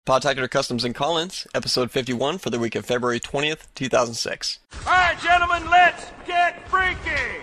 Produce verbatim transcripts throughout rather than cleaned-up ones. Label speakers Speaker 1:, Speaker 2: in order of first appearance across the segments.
Speaker 1: Podtacular Customs in Collins, episode fifty-one for the week of February twentieth, two thousand six.
Speaker 2: All right, gentlemen, let's get freaky!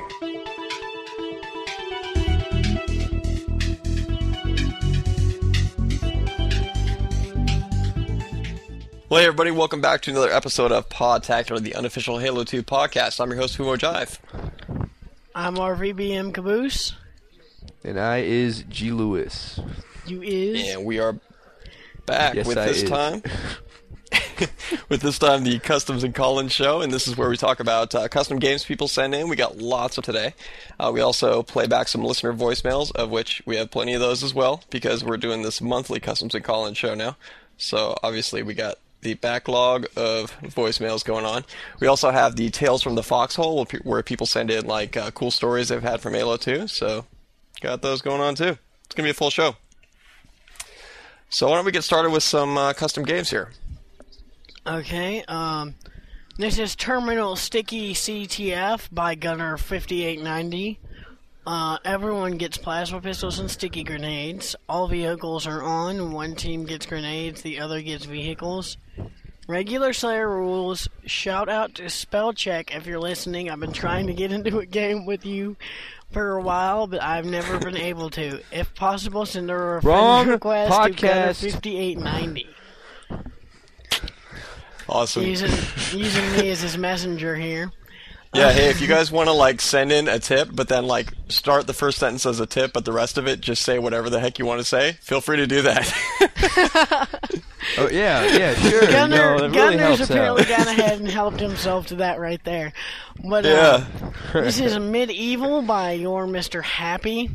Speaker 1: Well, hey everybody, welcome back to another episode of Podtacular, the unofficial Halo two podcast. I'm your host, Humo Jive.
Speaker 3: I'm R V B M Caboose.
Speaker 4: And I is G. Lewis.
Speaker 3: You is?
Speaker 1: And we are back
Speaker 4: yes,
Speaker 1: with
Speaker 4: I
Speaker 1: this
Speaker 4: is.
Speaker 1: time. with this time, the Customs in Collins show, and this is where we talk about uh, custom games people send in. We got lots of today. Uh, we also play back some listener voicemails, of which we have plenty of those as well, because we're doing this monthly Customs in Collins show now. So obviously we got the backlog of voicemails going on. We also have the Tales from the Foxhole, where people send in like uh, cool stories they've had from Halo two. So got those going on too. It's gonna be a full show. So why don't we get started with some uh, custom games here?
Speaker 3: Okay, um, this is Terminal Sticky C T F by Gunner fifty-eight ninety. Uh, everyone gets plasma pistols and sticky grenades. All vehicles are on. One team gets grenades, the other gets vehicles. Regular Slayer rules. Shout out to Spellcheck if you're listening. I've been trying to get into a game with you for a while, but I've never been able to. If possible, send a
Speaker 4: Wrong
Speaker 3: friend request
Speaker 4: podcast.
Speaker 3: to Gunner fifty-eight ninety.
Speaker 1: Awesome.
Speaker 3: Using, using me as his messenger here.
Speaker 1: Yeah, hey, if you guys want to like send in a tip, but then like start the first sentence as a tip, but the rest of it just say whatever the heck you want to say, feel free to do that.
Speaker 4: Oh yeah, yeah, sure.
Speaker 3: Gunner,
Speaker 4: no, that really
Speaker 3: Gunner's
Speaker 4: helps
Speaker 3: apparently
Speaker 4: out.
Speaker 3: gone ahead and helped himself to that right there. But uh,
Speaker 1: Yeah.
Speaker 3: this is Medieval by your Mister Happy.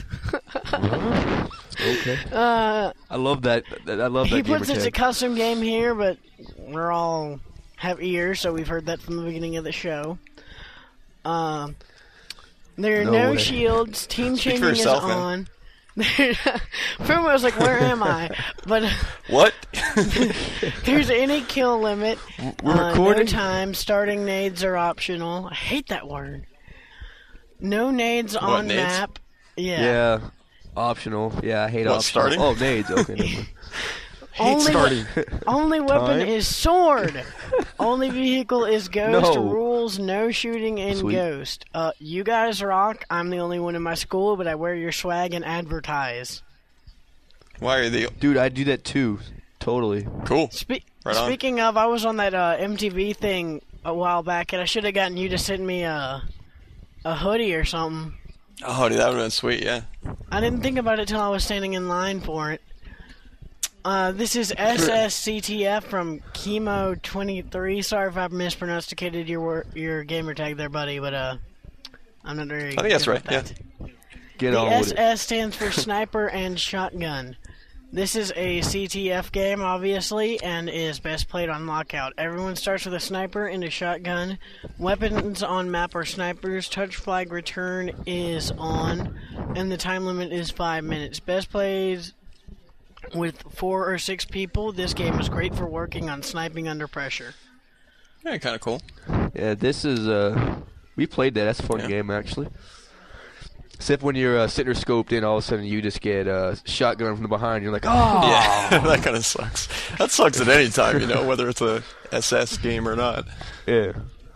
Speaker 4: Okay.
Speaker 3: Uh,
Speaker 4: I love that. that- I love that
Speaker 3: he
Speaker 4: gamer
Speaker 3: puts it's a
Speaker 4: tag.
Speaker 3: custom game here, but we're all have ears, so we've heard that from the beginning of the show. Um, there are
Speaker 4: No
Speaker 3: no,
Speaker 4: way.
Speaker 3: shields. Team
Speaker 1: Speak for
Speaker 3: changing is
Speaker 1: yourself, man.
Speaker 3: on. Fumo was like, "Where am I?" But
Speaker 1: What?
Speaker 3: there's any kill limit.
Speaker 4: We're
Speaker 3: uh,
Speaker 4: recording?
Speaker 3: No time. Starting nades are optional. I hate that word. No nades on
Speaker 1: nades?
Speaker 3: map. Yeah.
Speaker 4: Yeah, optional. Yeah, I hate
Speaker 1: What,
Speaker 4: optional.
Speaker 1: starting?
Speaker 4: Oh, nades. Okay. never mind.
Speaker 3: Only,
Speaker 1: starting.
Speaker 3: only weapon
Speaker 4: Time?
Speaker 3: is sword. Only vehicle is ghost.
Speaker 4: No.
Speaker 3: Rules: no shooting in
Speaker 4: Sweet.
Speaker 3: ghost. Uh, you guys rock. I'm the only one in my school, but I wear your swag and advertise.
Speaker 1: Why are the
Speaker 4: Dude, I do that too. Totally.
Speaker 1: cool?
Speaker 3: Spe-
Speaker 1: Right on.
Speaker 3: speaking of, I was on that uh, M T V thing a while back, and I should have gotten you to send me a a hoodie or something.
Speaker 1: Oh, dude, that would have been sweet. Yeah.
Speaker 3: I didn't think about it till I was standing in line for it. Uh, this is S S C T F from Chemo twenty-three. Sorry if I mispronunciated your wor- your gamer tag there, buddy, but uh, I'm not very.
Speaker 1: I think that's
Speaker 3: good
Speaker 1: right,
Speaker 3: at that.
Speaker 4: Get
Speaker 3: The
Speaker 4: on with it.
Speaker 3: S S stands for Sniper and Shotgun. This is a C T F game, obviously, and is best played on lockout. Everyone starts with a sniper and a shotgun. Weapons on map are snipers. Touch flag return is on, and the time limit is five minutes. Best played with four or six people. This game is great for working on sniping under pressure.
Speaker 1: Yeah, kind of cool.
Speaker 4: Yeah, this is uh, we played that. That's a fun
Speaker 1: Yeah.
Speaker 4: game actually. Except when you're uh, sitting or scoped in, all of a sudden you just get uh, shotgun from the behind. You're like, oh,
Speaker 1: Yeah, that kind of sucks. That sucks at any time, you know, whether it's a S S game or not.
Speaker 4: yeah.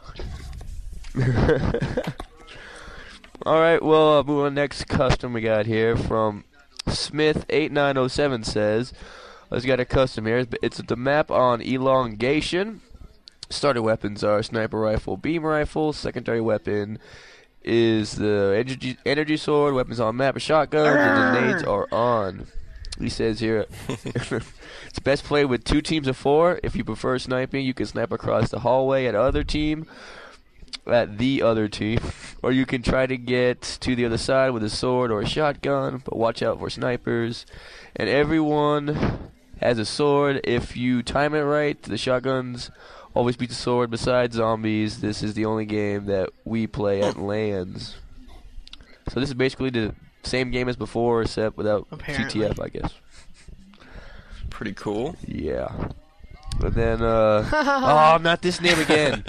Speaker 4: All right, well, uh, move on. Next custom we got here from Smith eight nine oh seven says, let's got a custom here. It's the map on elongation. Starter weapons are sniper rifle, beam rifle. Secondary weapon is the energy, energy sword. Weapons on map are shotguns, and the nades are on. He says here, it's best played with two teams of four. If you prefer sniping, you can snipe across the hallway at other team, at the other team, or you can try to get to the other side with a sword or a shotgun. But watch out for snipers. And everyone has a sword. If you time it right, the shotguns always beat the sword. Besides zombies, this is the only game that we play at LANs. So this is basically the same game as before, except without
Speaker 3: Apparently.
Speaker 4: C T F, I guess.
Speaker 1: Pretty cool.
Speaker 4: Yeah. And then, uh... oh, not this name again.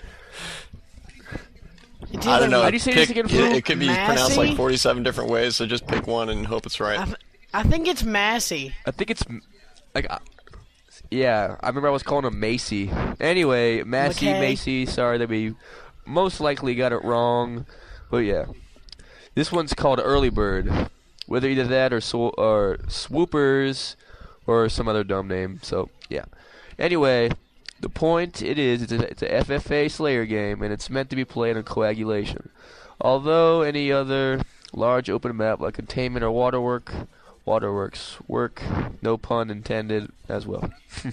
Speaker 3: It's
Speaker 1: I don't
Speaker 3: either
Speaker 1: know.
Speaker 4: How do you say
Speaker 1: Pick-
Speaker 4: this again,
Speaker 1: it,
Speaker 4: Flo?
Speaker 1: it could be
Speaker 3: Massey?
Speaker 1: pronounced like forty-seven different ways, so just pick one and hope it's right.
Speaker 3: I, th- I think it's Massey.
Speaker 4: I think it's... like. I- Yeah, I remember I was calling him Macy. Anyway, Massey,
Speaker 3: McKay.
Speaker 4: Macy, sorry that we most likely got it wrong. But yeah. This one's called Early Bird. Whether either that or, so, or Swoopers or some other dumb name. So, yeah. Anyway, the point it is, it's a, it's a F F A Slayer game, and it's meant to be played on Coagulation. Although any other large open map like Containment or Waterwork, Waterworks work, no pun intended, as well.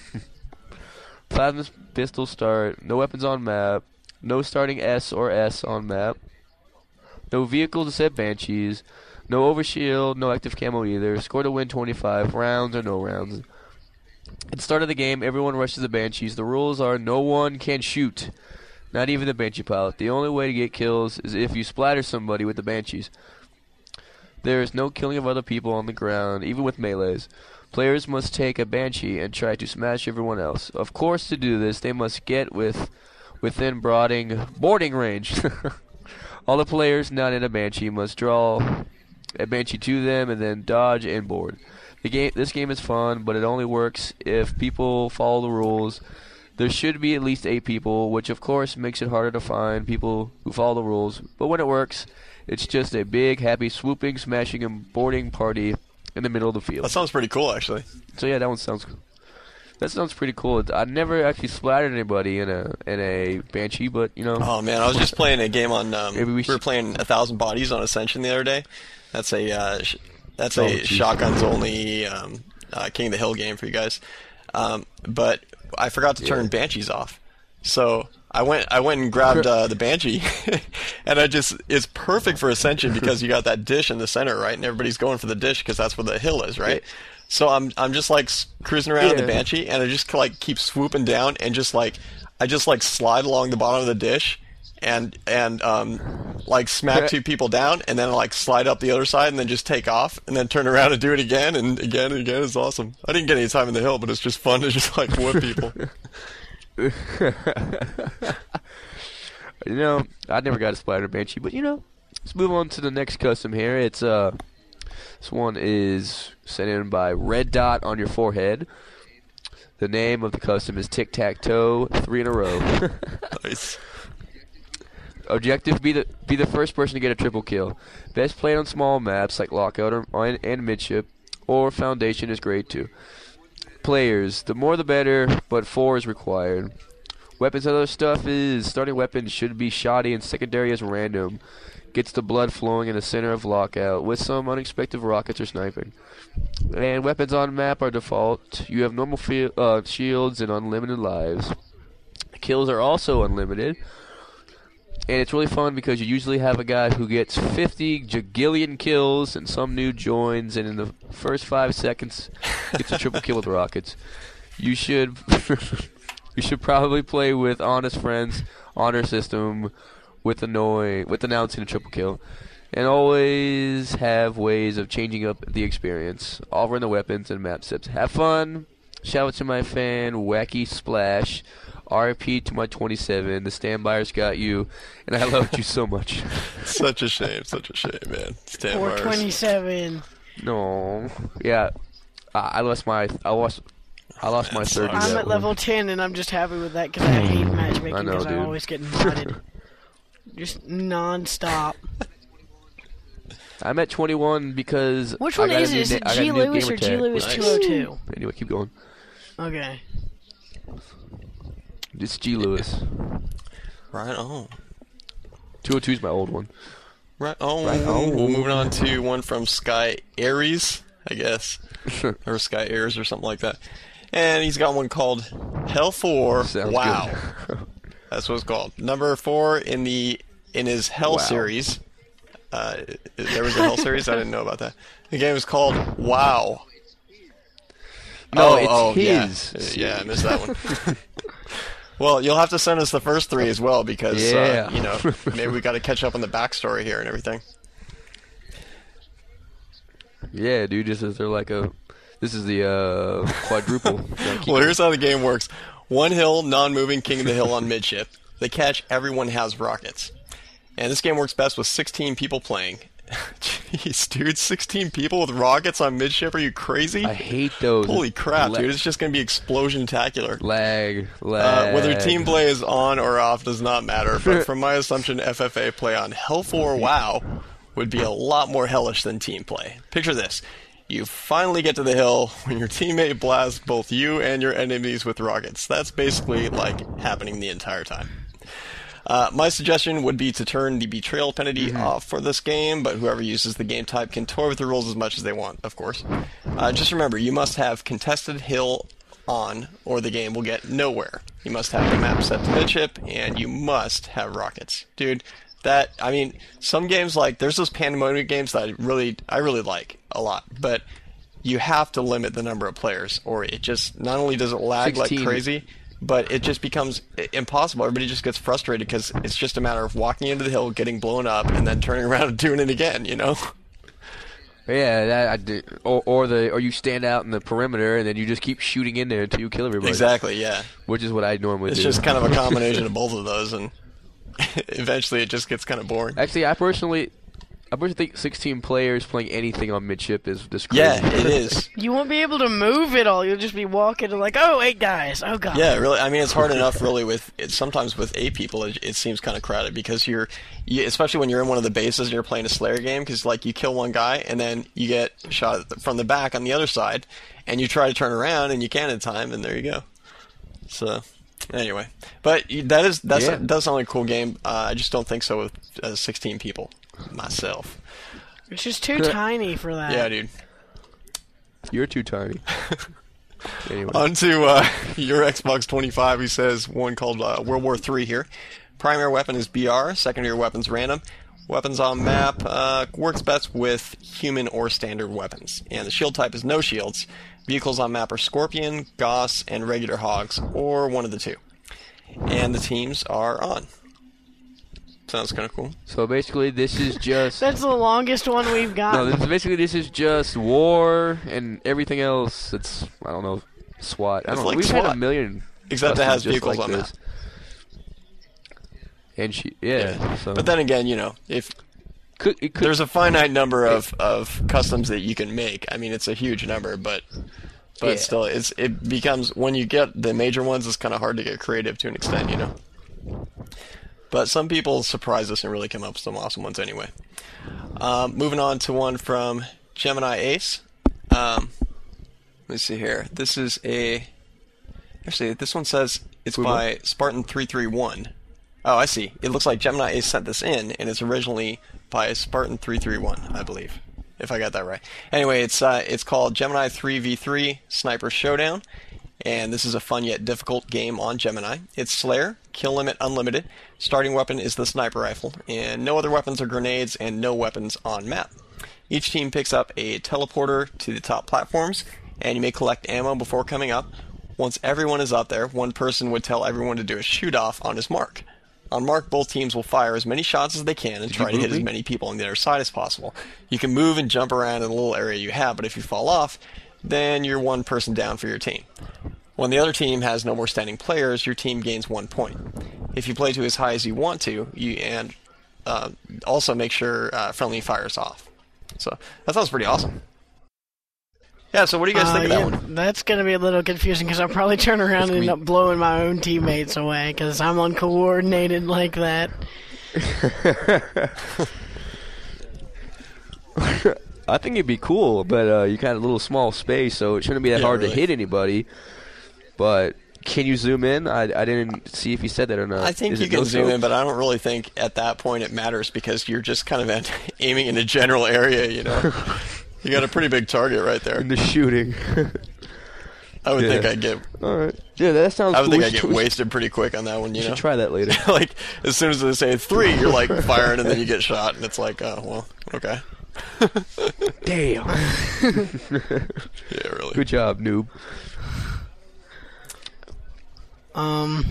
Speaker 4: Plasma pistol start, no weapons on map, no starting S or S on map, no vehicles to set Banshees, no overshield, no active camo either, score to win twenty-five, rounds or no rounds. At the start of the game, everyone rushes the Banshees. The rules are no one can shoot, not even the Banshee pilot. The only way to get kills is if you splatter somebody with the Banshees. There is no killing of other people on the ground, even with melees. Players must take a Banshee and try to smash everyone else. Of course, to do this, they must get with within boarding, boarding range. All the players not in a Banshee must draw a Banshee to them and then dodge and board. The game, this game is fun, but it only works if people follow the rules. There should be at least eight people, which of course makes it harder to find people who follow the rules. But when it works, it's just a big, happy, swooping, smashing, and boarding party in the middle of the field.
Speaker 1: That sounds pretty cool, actually.
Speaker 4: So yeah, that one sounds cool. That sounds pretty cool. I never actually splattered anybody in a in a Banshee, but you know.
Speaker 1: Oh man, I was just playing a game on. Um,
Speaker 4: Maybe we,
Speaker 1: we were
Speaker 4: should...
Speaker 1: playing A Thousand Bodies on Ascension the other day. That's a uh, sh- that's
Speaker 4: Oh,
Speaker 1: a
Speaker 4: geez.
Speaker 1: shotguns only um, uh, King of the Hill game for you guys. Um, but I forgot to turn
Speaker 4: Yeah.
Speaker 1: Banshees off, so I went I went and grabbed uh, the Banshee, and I just it's perfect for Ascension because you got that dish in the center, right, and everybody's going for the dish because that's where the hill is, right.
Speaker 4: Yeah.
Speaker 1: So I'm I'm just like s- cruising around in
Speaker 4: Yeah.
Speaker 1: the Banshee, and I just like keep swooping down and just like I just like slide along the bottom of the dish, and and um like smack two people down, and then like slide up the other side, and then just take off, and then turn around and do it again and again and again. It's awesome. I didn't get any time in the hill, but it's just fun to just like whoop people.
Speaker 4: You know, I never got a splatter Banshee, but you know, let's move on to the next custom here. It's uh, this one is sent in by Red Dot on Your Forehead. The name of the custom is Tic Tac Toe, three in a row.
Speaker 1: Nice.
Speaker 4: Objective: be the be the first person to get a triple kill. Best played on small maps like Lockout or, or and Midship, or Foundation is great too. Players: the more the better, but four is required. Weapons and other stuff is starting weapons should be shoddy and secondary is random. Gets the blood flowing in the center of Lockout with some unexpected rockets or sniping. And weapons on map are default. You have normal fi- uh, shields and unlimited lives. Kills are also unlimited. And it's really fun because you usually have a guy who gets fifty jagillion kills and some new joins, and in the first five seconds gets a triple kill with rockets. You should you should probably play with honest friends, honor system, with annoying with announcing a triple kill, and always have ways of changing up the experience. All run the weapons and map sips. Have fun. Shout out to my fan Wacky Splash. R I P to my twenty-seven. The standbyers got you, and I loved you so much.
Speaker 1: Such a shame. Such a shame, man. Stand
Speaker 3: four
Speaker 1: bars.
Speaker 3: twenty-seven.
Speaker 4: No, yeah, I, I lost my, I lost, I lost my
Speaker 1: That
Speaker 4: thirty.
Speaker 1: sucks.
Speaker 3: I'm
Speaker 4: that
Speaker 3: at
Speaker 4: one.
Speaker 3: level ten, and I'm just happy with that because I hate matchmaking
Speaker 4: I know,
Speaker 3: because I
Speaker 4: dude.
Speaker 3: always get invited. Just non-stop.
Speaker 4: I'm at twenty-one because
Speaker 3: Which
Speaker 4: I
Speaker 3: one
Speaker 4: got a
Speaker 3: is
Speaker 4: new
Speaker 3: it? Is
Speaker 4: na-
Speaker 3: it
Speaker 4: I got a
Speaker 3: G.
Speaker 4: new
Speaker 3: Lewis
Speaker 4: gamer
Speaker 3: or G.
Speaker 4: tag.
Speaker 3: Lewis
Speaker 1: Nice.
Speaker 3: two oh two?
Speaker 4: Anyway, keep going.
Speaker 3: Okay.
Speaker 4: It's G. Lewis.
Speaker 1: Right on.
Speaker 4: two oh two is my old one.
Speaker 1: Right on.
Speaker 4: Right on.
Speaker 1: We're moving on to one from Sky Aries, I guess. Or Sky Airs or something like that. And he's got one called Hell four.
Speaker 4: Sounds
Speaker 1: Wow.
Speaker 4: good.
Speaker 1: That's what it's called. Number four in the in his Hell
Speaker 4: Wow.
Speaker 1: series. Uh, there was a Hell series? I didn't know about that. The game is called Wow.
Speaker 4: No,
Speaker 1: oh,
Speaker 4: it's
Speaker 1: oh,
Speaker 4: his
Speaker 1: Yeah. yeah, I missed that one. Well, you'll have to send us the first three as well because,
Speaker 4: Yeah.
Speaker 1: uh, you know, maybe we got to catch up on the backstory here and everything.
Speaker 4: Yeah, dude, this is they're like a, this is the uh, quadruple. Gotta keep
Speaker 1: Well,
Speaker 4: going.
Speaker 1: here's how the game works. One hill, non-moving, king of the hill on midship. The catch, everyone has rockets. And this game works best with sixteen people playing. Jeez, dude, sixteen people with rockets on midship? Are you crazy?
Speaker 4: I hate those.
Speaker 1: Holy crap,
Speaker 4: La-
Speaker 1: dude! It's just gonna be explosion-tacular.
Speaker 4: Lag, lag.
Speaker 1: Uh, whether team play is on or off does not matter, but from my assumption, F F A play on Hellful or WoW would be a lot more hellish than team play. Picture this. You finally get to the hill when your teammate blasts both you and your enemies with rockets. That's basically, like, happening the entire time. Uh, my suggestion would be to turn the betrayal penalty
Speaker 4: Mm-hmm.
Speaker 1: off for this game, but whoever uses the game type can toy with the rules as much as they want, of course. Uh, just remember, you must have contested hill on, or the game will get nowhere. You must have the map set to midship, and you must have rockets. Dude, that, I mean, some games like, there's those Pandemonium games that I really, I really like a lot, but you have to limit the number of players, or it just, not only does it lag
Speaker 4: sixteen.
Speaker 1: like crazy, but it just becomes impossible. Everybody just gets frustrated because it's just a matter of walking into the hill, getting blown up, and then turning around and doing it again, you know?
Speaker 4: Yeah, that I did. Or, or the or you stand out in the perimeter and then you just keep shooting in there until you kill everybody.
Speaker 1: Exactly, yeah.
Speaker 4: Which is what I normally
Speaker 1: It's
Speaker 4: do.
Speaker 1: just kind of a combination of both of those, and eventually it just gets kind of boring.
Speaker 4: Actually, I personally, I personally think sixteen players playing anything on midship is just crazy.
Speaker 1: Yeah, it is.
Speaker 3: You won't be able to move it all. You'll just be walking and like, oh, eight guys. Oh, God.
Speaker 1: Yeah, really. I mean, it's hard enough, really. With it, sometimes with eight people, it, it seems kind of crowded because you're, you, especially when you're in one of the bases and you're playing a Slayer game, because like you kill one guy and then you get shot from the back on the other side, and you try to turn around and you can't in time, and there you go. So, anyway, but that is that's
Speaker 4: Yeah.
Speaker 1: a, that's not a cool game. Uh, I just don't think so with uh, sixteen people myself.
Speaker 3: It's just too tiny for that.
Speaker 1: Yeah, dude.
Speaker 4: You're too tiny. Anyway.
Speaker 1: On to uh, your Xbox twenty-five. He says one called uh, World War Three here. Primary weapon is B R. Secondary weapons random. Weapons on map uh, works best with human or standard weapons. And the shield type is no shields. Vehicles on map are Scorpion, Gauss, and regular Hogs, or one of the two. And the teams are on. Sounds kind of cool.
Speaker 4: So basically, this is just.
Speaker 3: That's the longest one we've got.
Speaker 4: No, this is basically this is just war and everything else. It's I don't know SWAT. I
Speaker 1: It's
Speaker 4: don't know.
Speaker 1: like
Speaker 4: We've had
Speaker 1: SWAT,
Speaker 4: a million.
Speaker 1: except it
Speaker 4: customs
Speaker 1: has
Speaker 4: just
Speaker 1: vehicles
Speaker 4: like
Speaker 1: on
Speaker 4: this. And she, yeah.
Speaker 1: Yeah.
Speaker 4: So
Speaker 1: But then again, you know, if
Speaker 4: could, it could,
Speaker 1: there's a finite number of, of customs that you can make. I mean, it's a huge number, but but
Speaker 4: Yeah.
Speaker 1: still, it's it becomes when you get the major ones, it's kind of hard to get creative to an extent, you know. But some people surprise us and really come up with some awesome ones anyway. Um, moving on to one from Gemini Ace. Um, let me see here. This is a actually this one says it's
Speaker 4: Uber?
Speaker 1: by Spartan three three one. Oh, I see. It looks like Gemini Ace sent this in, and it's originally by Spartan three three one, I believe, if I got that right. Anyway, it's uh, it's called Gemini three v three Sniper Showdown, and this is a fun yet difficult game on Gemini. It's Slayer, kill limit unlimited. Starting weapon is the sniper rifle, and no other weapons or grenades, and no weapons on map. Each team picks up a teleporter to the top platforms, and you may collect ammo before coming up. Once everyone is up there, one person would tell everyone to do a shoot-off on his mark. On mark, both teams will fire as many shots as they can and
Speaker 4: Did
Speaker 1: try
Speaker 4: you
Speaker 1: to hit
Speaker 4: move
Speaker 1: as
Speaker 4: me?
Speaker 1: many people on the other side as possible. You can move and jump around in the little area you have, but if you fall off, then you're one person down for your team. When the other team has no more standing players, your team gains one point. If you play to as high as you want to, you and uh, also make sure uh, friendly fires off. So that sounds pretty awesome. Yeah. So what do you guys
Speaker 3: Uh,
Speaker 1: think of that
Speaker 3: yeah,
Speaker 1: one?
Speaker 3: That's going to be a little confusing because I'll probably turn around and end up blowing my own teammates away because I'm uncoordinated like that.
Speaker 4: I think it'd be cool, but uh, you got a little small space, so it shouldn't be that
Speaker 1: Yeah,
Speaker 4: hard
Speaker 1: really.
Speaker 4: to hit anybody. But can you zoom in? I, I didn't see if you said that or not.
Speaker 1: I think
Speaker 4: Is
Speaker 1: you
Speaker 4: it
Speaker 1: can
Speaker 4: no
Speaker 1: zoom
Speaker 4: scope?
Speaker 1: in, but I don't really think at that point it matters because you're just kind of aiming in a general area, you know. You got a pretty big target right there.
Speaker 4: in the shooting.
Speaker 1: I would
Speaker 4: Yeah.
Speaker 1: think I'd get
Speaker 4: All right. Yeah, that sounds
Speaker 1: I would
Speaker 4: cool.
Speaker 1: think
Speaker 4: We
Speaker 1: I'd get
Speaker 4: should- we
Speaker 1: wasted pretty quick on that one, you
Speaker 4: should
Speaker 1: know.
Speaker 4: try that later.
Speaker 1: Like as soon as they say three, you're like firing and then you get shot and it's like, oh well, okay.
Speaker 4: Damn.
Speaker 1: Yeah, really.
Speaker 4: Good job, noob.
Speaker 3: Um,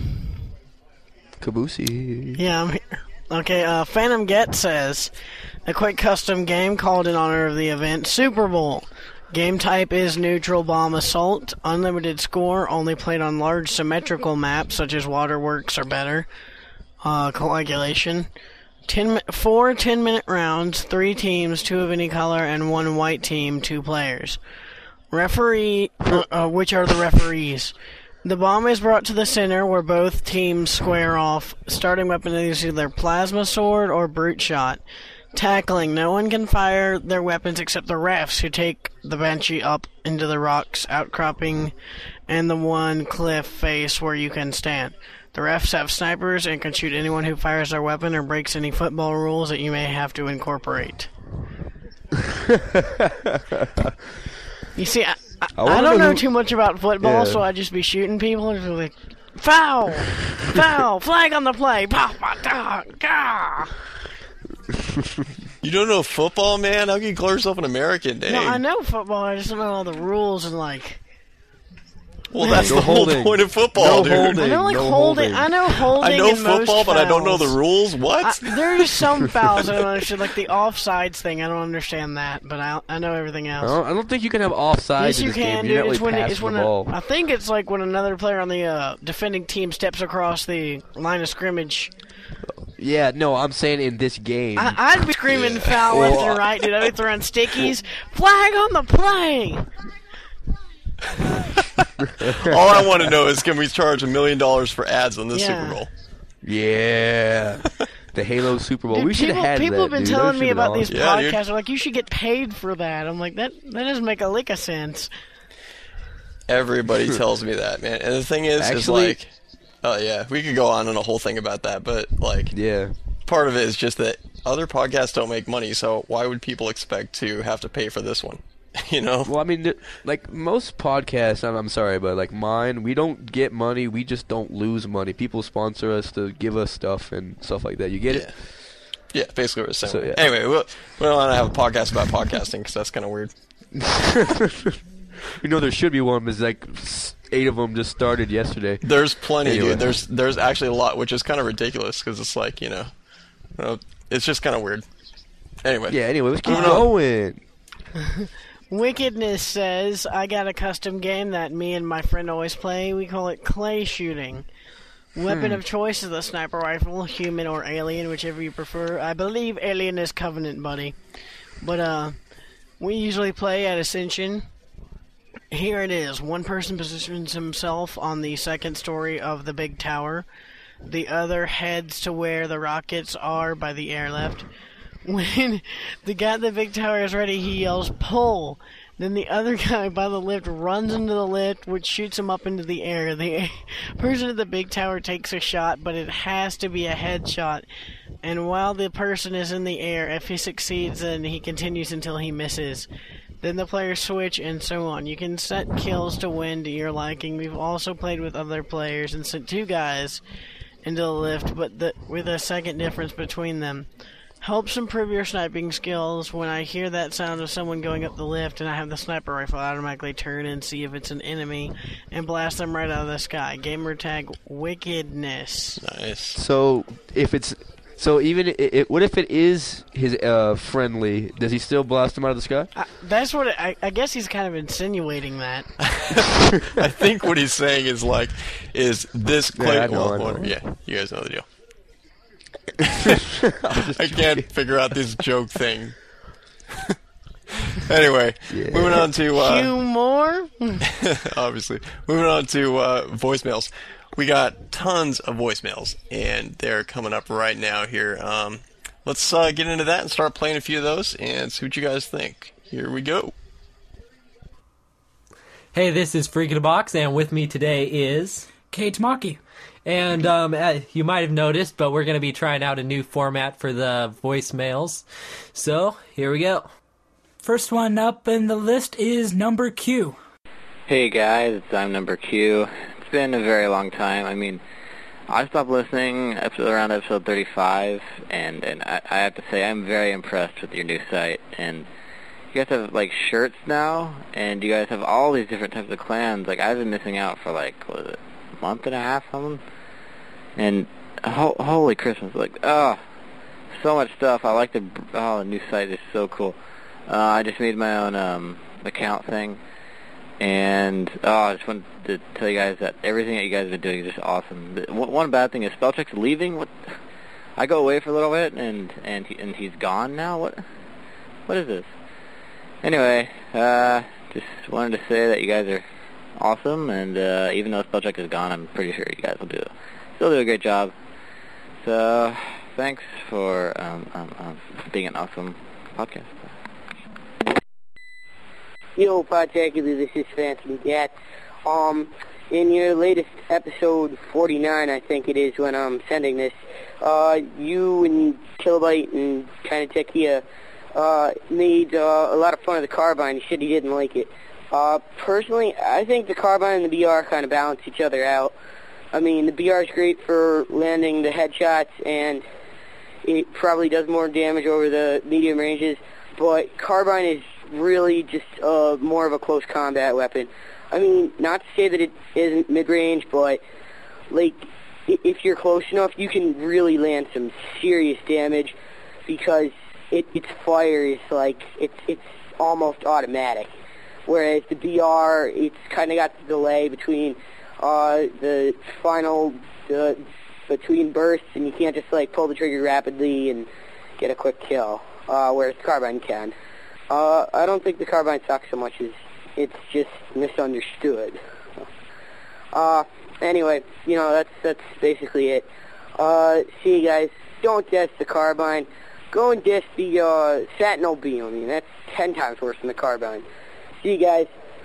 Speaker 4: Kabusi.
Speaker 3: yeah, I'm here. Okay, uh, Phantom Get says, a quick custom game called in honor of the event Super Bowl. Game type is Neutral Bomb Assault. Unlimited score, only played on large symmetrical maps such as Waterworks or better. Uh, coagulation. Ten, mi- four ten-minute rounds, three teams, two of any color, and one white team, two players. Referee, uh, uh, which are the referees? The bomb is brought to the center where both teams square off. Starting weapon is either plasma sword or brute shot. Tackling. No one can fire their weapons except the refs, who take the Banshee up into the rocks outcropping and the one cliff face where you can stand. The refs have snipers and can shoot anyone who fires their weapon or breaks any football rules that you may have to incorporate. You see, I, I,
Speaker 4: I,
Speaker 3: I don't know
Speaker 4: who,
Speaker 3: too much about football,
Speaker 4: yeah.
Speaker 3: so I just be shooting people and just be like, foul! Foul! Flag on the play! Bah, bah, da, da.
Speaker 1: You don't know football, man? How can you call yourself an American? Dang.
Speaker 3: No, I know football, I just don't know all the rules and like...
Speaker 1: Well, that's
Speaker 4: No
Speaker 1: the whole
Speaker 4: holding.
Speaker 1: point of football,
Speaker 4: No
Speaker 1: dude.
Speaker 4: holding.
Speaker 3: I know like
Speaker 4: no
Speaker 3: holding,
Speaker 4: holding.
Speaker 3: I know holding
Speaker 1: I know
Speaker 3: in most
Speaker 1: football, but I don't know the
Speaker 3: fouls.
Speaker 1: rules. What?
Speaker 3: I, there's some fouls I don't understand, like the offsides thing. I don't understand that, but I I know everything
Speaker 4: I
Speaker 3: else.
Speaker 4: don't, I don't think you can have offsides
Speaker 3: Yes,
Speaker 4: in
Speaker 3: you
Speaker 4: this
Speaker 3: can,
Speaker 4: game.
Speaker 3: dude.
Speaker 4: You're not
Speaker 3: It's
Speaker 4: really
Speaker 3: when, it,
Speaker 4: passing
Speaker 3: it's when
Speaker 4: the
Speaker 3: a,
Speaker 4: ball.
Speaker 3: I think it's like when another player on the uh, defending team steps across the line of scrimmage.
Speaker 4: Yeah, no, I'm saying in this game.
Speaker 3: I, I'd be screaming foul left and right, dude. I'd be throwing stickies. Flag on the play!
Speaker 1: All I want to know is, can we charge a million dollars for ads on this
Speaker 3: Yeah.
Speaker 1: Super Bowl?
Speaker 4: Yeah. The Halo Super Bowl.
Speaker 3: Dude,
Speaker 4: we should
Speaker 3: people,
Speaker 4: have had
Speaker 3: people
Speaker 4: that,
Speaker 3: have been
Speaker 4: dude.
Speaker 3: telling
Speaker 4: That
Speaker 3: me
Speaker 4: should've
Speaker 3: about
Speaker 4: been
Speaker 3: these
Speaker 4: awesome.
Speaker 1: Yeah, dude.
Speaker 3: podcasts. They're like, you should get paid for that. I'm like, that that doesn't make a lick of sense.
Speaker 1: Everybody tells me that, man. And the thing is, is
Speaker 4: Actually-
Speaker 1: like, oh yeah, we could go on on a whole thing about that, but like,
Speaker 4: Yeah.
Speaker 1: part of it is just that other podcasts don't make money, so why would people expect to have to pay for this one? You know?
Speaker 4: Well, I mean, th- like most podcasts, I'm, I'm sorry, but like mine, we don't get money. We just don't lose money. People sponsor us to give us stuff and stuff like that. You get
Speaker 1: Yeah.
Speaker 4: it?
Speaker 1: Yeah, basically what it's saying.
Speaker 4: So, yeah.
Speaker 1: Anyway, we'll, we don't want to have a podcast about podcasting because that's kind of weird.
Speaker 4: You know, there should be one. There's like s- eight of them just started yesterday.
Speaker 1: There's plenty,
Speaker 4: Anyway.
Speaker 1: dude. There's there's actually a lot, which is kind of ridiculous because it's like, you know, uh, it's just kind of weird. Anyway.
Speaker 4: Yeah. Anyway, let's keep
Speaker 1: Moving on.
Speaker 4: going.
Speaker 3: Wickedness says, I got a custom game that me and my friend always play. We call it clay shooting. Weapon of choice is the sniper rifle, human or alien, whichever you prefer. I believe alien is Covenant, buddy. But, uh, we usually play at Ascension. Here it is. One person positions himself on the second story of the big tower. The other heads to where the rockets are by the airlift. When the guy at the big tower is ready, he yells, pull! Then the other guy by the lift runs into the lift, which shoots him up into the air. The person at the big tower takes a shot, but it has to be a headshot. And while the person is in the air, if he succeeds, then he continues until he misses. Then the players switch, and so on. You can set kills to win to your liking. We've also played with other players and sent two guys into the lift, but the, with a second difference between them. Helps improve your sniping skills. When I hear that sound of someone going up the lift and I have the sniper rifle, I automatically turn and see if it's an enemy and blast them right out of the sky. Gamer tag Wickedness.
Speaker 1: Nice.
Speaker 4: So if it's so even i i what if it is his uh, friendly? Does he still blast him out of the sky?
Speaker 3: I, that's what it, I, I guess he's kind of insinuating that.
Speaker 1: I think what he's saying is like, is this clay?
Speaker 4: Yeah, I know,
Speaker 1: well,
Speaker 4: I know.
Speaker 1: well, yeah, you guys know the deal. I can't figure out this joke thing. Anyway,
Speaker 4: Yeah.
Speaker 1: moving on to uh,
Speaker 3: Humor?
Speaker 1: obviously moving on to uh, voicemails. We got tons of voicemails, and they're coming up right now here. Um, let's uh, get into that and start playing a few of those and see what you guys think. Here we go.
Speaker 5: Hey, this is Freak in a Box, and with me today is...
Speaker 6: Kate Maki.
Speaker 5: And um, uh, you might have noticed, but we're going to be trying out a new format for the voicemails. So, here we go.
Speaker 6: First one up in the list is number Q.
Speaker 7: Hey guys, I'm number Q. It's been a very long time. I mean, I stopped listening episode, around episode thirty-five, and, and I, I have to say I'm very impressed with your new site. And you guys have, like, shirts now, and you guys have all these different types of clans. Like, I've been missing out for, like, what is it, a month and a half, something? And ho- holy Christmas, like, oh, so much stuff. I like the, oh, the new site is so cool. Uh, I just made my own um, account thing, and oh, I just wanted to tell you guys that everything that you guys have been doing is just awesome. The, one one bad thing is Spellcheck's leaving. What? I go away for a little bit, and and he, and he's gone now. What what is this? Anyway, uh, just wanted to say that you guys are awesome, and uh, even though Spellcheck is gone, I'm pretty sure you guys will do still do a great job. So thanks for um, um, um, being an awesome podcast.
Speaker 8: Yo, Podtacular, this is Fancy Gat. Um, in your latest episode forty-nine, I think it is, when I'm sending this, uh, you and Kilobyte and kind of Tekia uh, made uh, a lot of fun of the Carbine. You said you didn't like it. Uh, personally, I think the Carbine and the B R kind of balance each other out. I mean, the B R is great for landing the headshots, and it probably does more damage over the medium ranges, but Carbine is really just uh, more of a close combat weapon. I mean, not to say that it isn't mid-range, but, like, if you're close enough, you can really land some serious damage, because it, its fire is, like, it's, it's almost automatic. Whereas the B R, it's kind of got the delay between uh, the final, uh, between bursts, and you can't just, like, pull the trigger rapidly and get a quick kill, uh, whereas the Carbine can. Uh, I don't think the Carbine sucks so much as it's just misunderstood. Uh, anyway, you know, that's that's basically it. Uh, see you guys. Don't diss the Carbine. Go and diss the uh, Sentinel Beam. I mean, that's ten times worse than the Carbine. See you guys.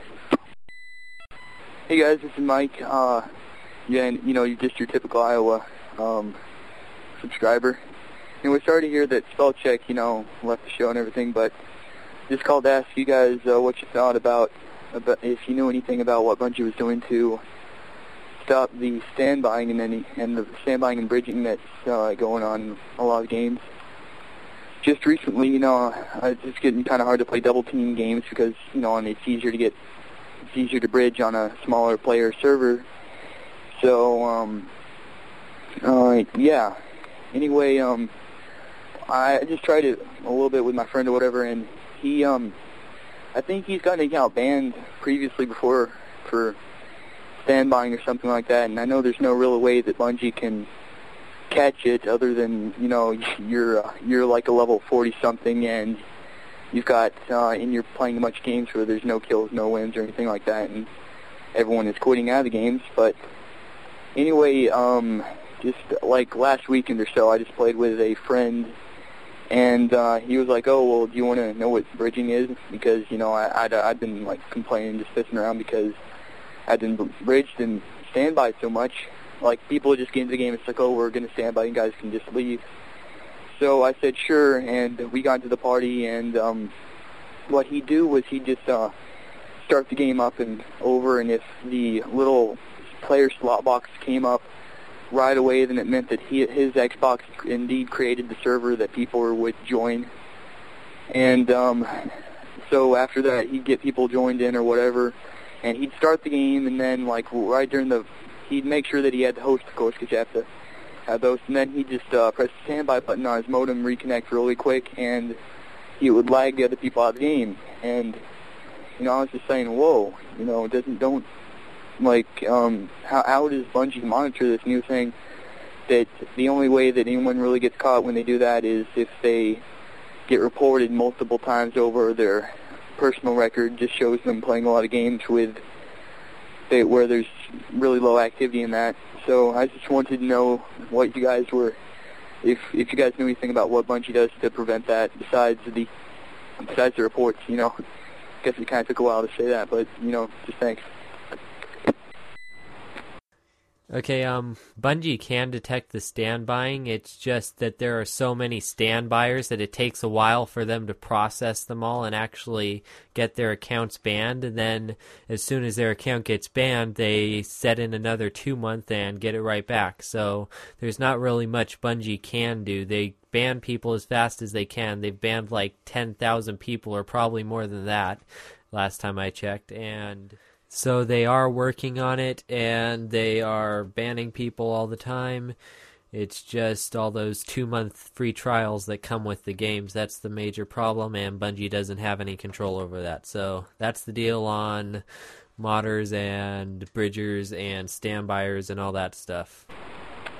Speaker 9: Hey guys, this is Mike. Uh, yeah, and, you know, you're just your typical Iowa um, subscriber. And we're sorry to hear that Spellcheck, you know, left the show and everything, but just called to ask you guys uh, what you thought about, about, if you knew anything about what Bungie was doing to stop the stand buying and any and the stand buying and bridging that's uh, going on in a lot of games. Just recently, you know, uh, it's just getting kind of hard to play double team games because, you know, and it's easier to get, it's easier to bridge on a smaller player server. So, um, uh, yeah. Anyway, um, I just tried it a little bit with my friend or whatever, and he, um, I think he's gotten out banned previously before for stand buying or something like that, and I know there's no real way that Bungie can catch it other than, you know, you're uh, you're like a level forty something, and you've got uh, and you're playing a bunch of games where there's no kills, no wins, or anything like that, and everyone is quitting out of the games. But anyway, um, just like last weekend or so, I just played with a friend. And uh, he was like, oh, well, do you want to know what bridging is? Because, you know, I, I'd, I'd been, like, complaining, just pissing around because I'd been bridged and stand by so much. Like, people just get into the game, it's like, oh, we're going to stand by, you guys can just leave. So I said, sure, and we got to the party, and um, what he'd do was he'd just uh, start the game up and over, and if the little player slot box came up right away, then it meant that he, his Xbox indeed created the server that people would join. And um, so after that, he'd get people joined in or whatever, and he'd start the game, and then like right during the, he'd make sure that he had the host, of course, because you have to have those, and then he'd just uh, press the standby button on his modem, reconnect really quick, and he would lag the other people out of the game. And you know, I was just saying, whoa, you know, it doesn't don't. Like, um, how, how does Bungie monitor this? And he was saying that the only way that anyone really gets caught when they do that is if they get reported multiple times over. Their personal record just shows them playing a lot of games with they, where there's really low activity in that. So I just wanted to know what you guys were, if if you guys knew anything about what Bungie does to prevent that besides the besides the reports. You know, I guess it kind of took a while to say that, but you know, just thanks.
Speaker 5: Okay, um, Bungie can detect the stand buying. It's just that there are so many stand buyers that it takes a while for them to process them all and actually get their accounts banned. And then as soon as their account gets banned, they set in another two month and get it right back. So there's not really much Bungie can do. They ban people as fast as they can. They've banned like ten thousand people or probably more than that last time I checked. And so they are working on it, and they are banning people all the time. It's just all those two-month free trials that come with the games. That's the major problem, and Bungie doesn't have any control over that. So that's the deal on modders and bridgers and standbyers and all that stuff.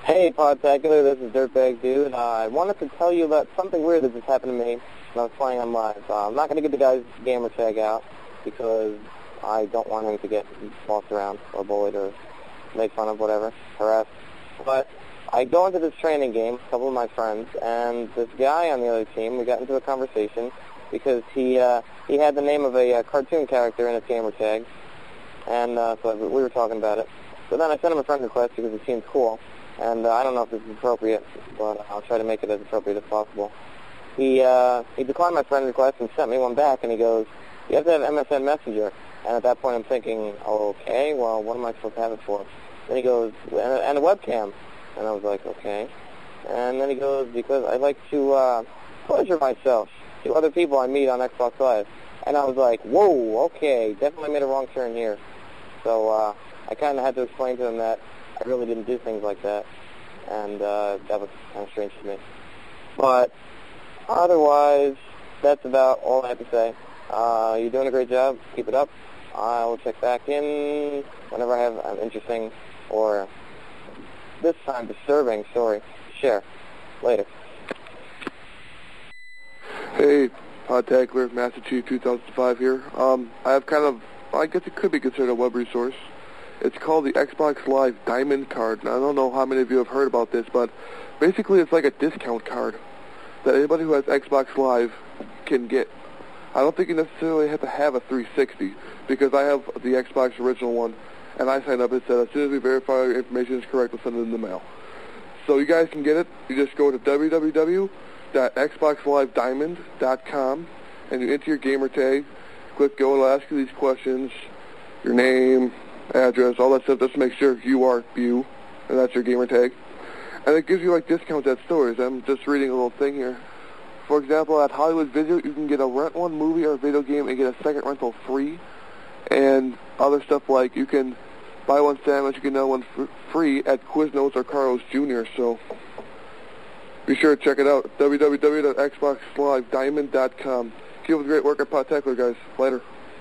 Speaker 10: Hey, Podtacular, this is Dirtbag Dude. Uh, I wanted to tell you about something weird that just happened to me when I was playing on live. Uh, I'm not going to give the guy's gamer tag out because I don't want him to get bossed around or bullied or made fun of, whatever, harassed. But I go into this training game, a couple of my friends, and this guy on the other team, we got into a conversation because he uh, he had the name of a uh, cartoon character in his gamer tag, and uh, so we were talking about it. So then I sent him a friend request because it seemed cool, and uh, I don't know if this is appropriate, but I'll try to make it as appropriate as possible. He uh, he declined my friend request and sent me one back, and he goes, "You have to have M S N Messenger." And at that point I'm thinking, okay, well, what am I supposed to have it for? Then he goes, and a, and a webcam. And I was like, okay. And then he goes, because I like to uh, pleasure myself to other people I meet on Xbox Live. And I was like, whoa, okay, definitely made a wrong turn here. So uh, I kind of had to explain to him that I really didn't do things like that. And uh, that was kind of strange to me. But otherwise, that's about all I have to say. Uh, you're doing a great job. Keep it up. I'll check back in whenever I have an interesting or this time disturbing story to share. Later.
Speaker 11: Hey, Podtacular, Master Chief two thousand five here. Um, I have kind of, I guess it could be considered a web resource. It's called the Xbox Live Diamond Card. Now, I don't know how many of you have heard about this, but basically it's like a discount card that anybody who has Xbox Live can get. I don't think you necessarily have to have a three sixty, because I have the Xbox original one, and I signed up and said as soon as we verify our information is correct, we'll send it in the mail. So you guys can get it. You just go to w w w dot xbox live diamond dot com, and you enter your gamer tag, click go, it'll ask you these questions, your name, address, all that stuff, just to make sure you are you, and that's your gamer tag. And it gives you like discounts at stores. I'm just reading a little thing here. For example, at Hollywood Video, you can get a rent one movie or video game and get a second rental free. And other stuff like you can buy one sandwich, you can get one f free at Quiznos or Carl's Junior So be sure to check it out. w w w dot xbox live diamond dot com. Keep up the great work at Podtacular, guys. Later.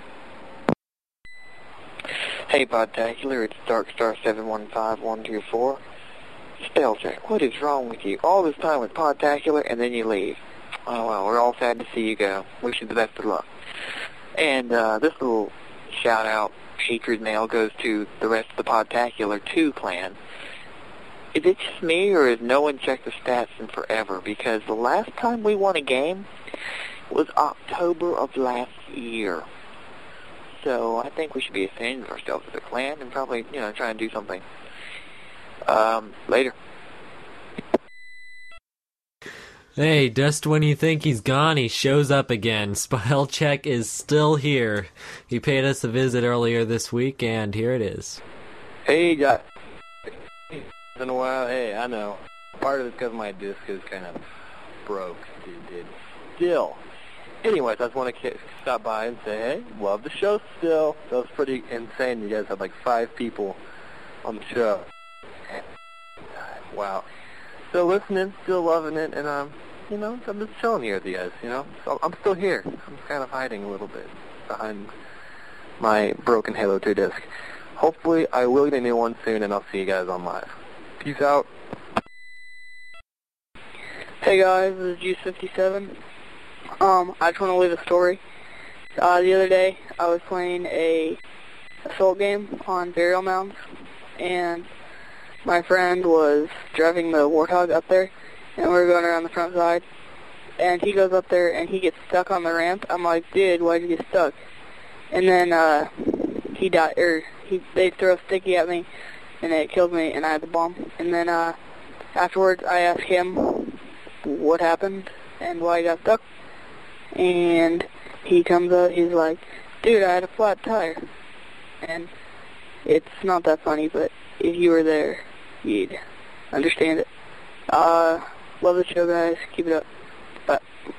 Speaker 10: Hey, Podtacular, it's Darkstar seven one five one two four. Spellcheck, what is wrong with you? All this time with Podtacular, and then you leave. Oh, well, we're all sad to see you go. Wish you the best of luck. And uh, this little shout-out hatred mail goes to the rest of the Podtacular two clan. Is it just me, or has no one checked the stats in forever? Because the last time we won a game was October of last year. So I think we should be ashamed of ourselves as a clan and probably, you know, try and do something. Um, later.
Speaker 5: Hey, just when you think he's gone, he shows up again. Spellcheck is still here. He paid us a visit earlier this week, and here it is.
Speaker 10: Hey, guys. It's been a while. Hey, I know. Part of it's because my disc is kind of broke, dude, dude. Still. Anyways, I just want to stop by and say, hey, love the show still. That was pretty insane. You guys had like five people on the show. Wow. Still listening, still loving it, and um, you know, I'm just chilling here with you guys, you know. So I'm still here. I'm kind of hiding a little bit behind my broken Halo two disc. Hopefully, I will get a new one soon, and I'll see you guys on live. Peace out.
Speaker 8: Hey guys, this is Juice fifty-seven. Um, I just want to leave a story. Uh, the other day, I was playing a assault game on burial mounds, and my friend was driving the Warthog up there, and we were going around the front side, and he goes up there, and he gets stuck on the ramp. I'm like, dude, why'd you get stuck? And then, uh, he died, or he, they threw a sticky at me, and it killed me, and I had the bomb. And then, uh, afterwards, I asked him what happened, and why he got stuck, and he comes up, he's like, dude, I had a flat tire. And it's not that funny, but if you were there, you'd understand it. Uh, love the show, guys. Keep it up. Bye.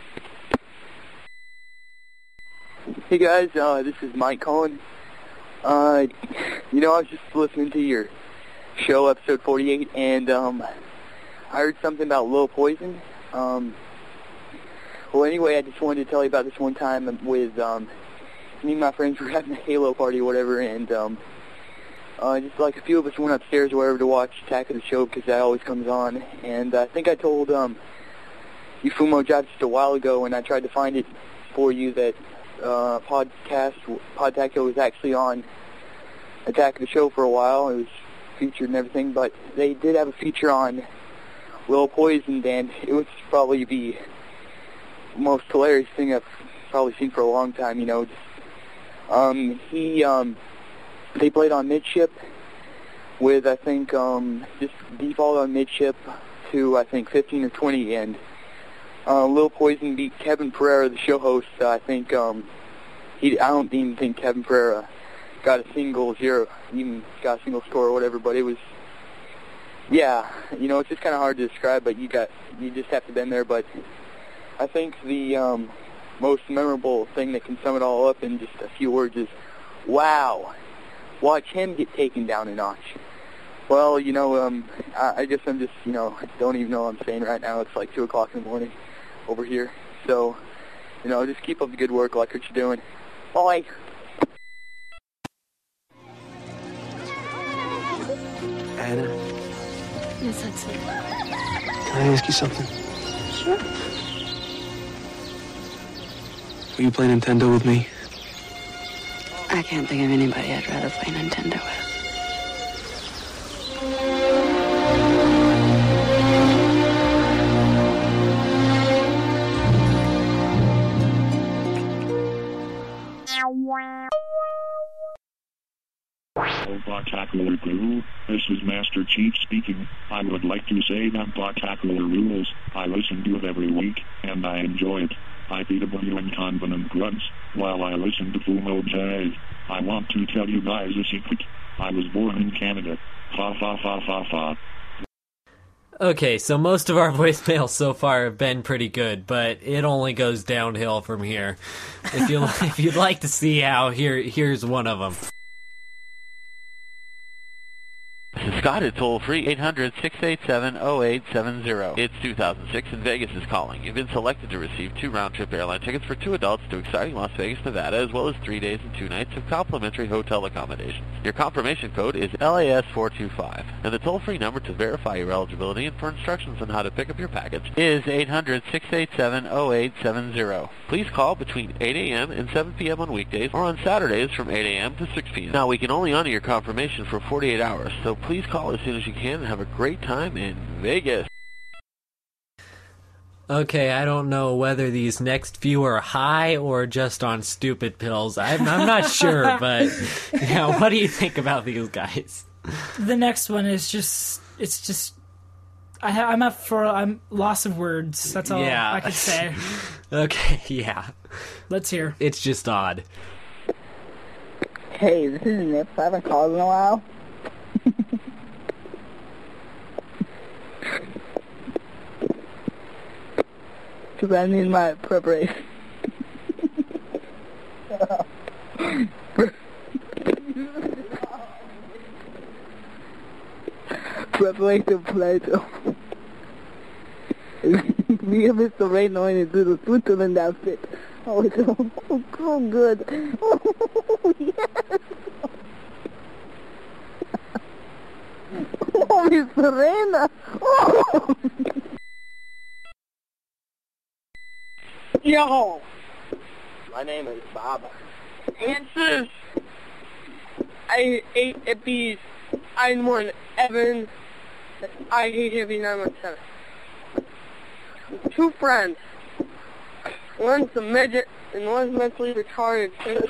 Speaker 9: Hey, guys. Uh, this is Mike calling. Uh, you know, I was just listening to your show, episode forty-eight, and, um, I heard something about low poison. Um, well, anyway, I just wanted to tell you about this one time with, um, me and my friends were having a Halo party or whatever, and, um, uh, just like a few of us went upstairs or wherever to watch Attack of the Show because that always comes on. And I think I told um, you Fumo Job just a while ago when I tried to find it for you that uh, podcast Podtaco was actually on Attack of the Show for a while. It was featured and everything, but they did have a feature on Will Poisoned, and it was probably the most hilarious thing I've probably seen for a long time. You know, just, um, he um, they played on midship with I think um, just default on midship to I think fifteen or twenty, and uh, Lil Poison beat Kevin Pereira, the show host. Uh, I think um, he I don't even think Kevin Pereira got a single zero, even got a single score or whatever, but it was, yeah, you know, it's just kind of hard to describe, but you got, you just have to been there. But I think the um, most memorable thing that can sum it all up in just a few words is, wow, watch him get taken down a notch. Well, you know, um, I, I guess I'm just, you know, I don't even know what I'm saying right now. It's like two o'clock in the morning over here. So, you know, just keep up the good work, like what you're doing. Bye.
Speaker 12: Anna?
Speaker 13: Yes, that's it.
Speaker 12: Can I ask you something?
Speaker 13: Sure.
Speaker 12: Will you play Nintendo with me?
Speaker 13: I can't think of anybody I'd rather play Nintendo with.
Speaker 14: Bot-tacular Guru, this is Master Chief speaking. I would like to say that Bot-tacular rules. I listen to it every week, and I enjoy it. I P W and Convenant grunts while I listen to Fumo Jazz. I want to tell you guys a secret. I was born in Canada. Fa fa fa fa fa.
Speaker 5: Okay, so most of our voicemails so far have been pretty good, but it only goes downhill from here. If you if you'd like to see how, here here's one of them.
Speaker 15: This is Scott. It's toll free eight hundred, six eight seven, oh eight seven zero. It's two thousand six and Vegas is calling. You've been selected to receive two round-trip airline tickets for two adults to exciting Las Vegas, Nevada, as well as three days and two nights of complimentary hotel accommodations. Your confirmation code is L A S four two five, and the toll-free number to verify your eligibility and for instructions on how to pick up your package is eight hundred, six eight seven, oh eight seven zero. Please call between eight a.m. and seven p.m. on weekdays or on Saturdays from eight a.m. to six p.m. Now, we can only honor your confirmation for forty-eight hours, so please call as soon as you can and have a great time in Vegas.
Speaker 5: Okay, I don't know whether these next few are high or just on stupid pills. I'm, I'm not sure, but yeah, what do you think about these guys?
Speaker 6: The next one is just, it's just, I ha- I'm up for, I'm loss of words. That's all
Speaker 5: yeah.
Speaker 6: I could say.
Speaker 5: Okay, yeah.
Speaker 6: Let's hear.
Speaker 5: It's just odd.
Speaker 16: Hey, this is Nips. I haven't called in a while. Because I need my preparation. Preparation Plato. Me and Mister Reno in his little Switzerland outfit. Oh, it's so, so, so good. Oh, yes. Oh, Mister Reno. Oh.
Speaker 17: Yo!
Speaker 10: My name is Bob.
Speaker 17: Answers! I ate at bees. I'm one Evan. I hate heavy nine one seven. Two friends. One's a midget and one's mentally retarded.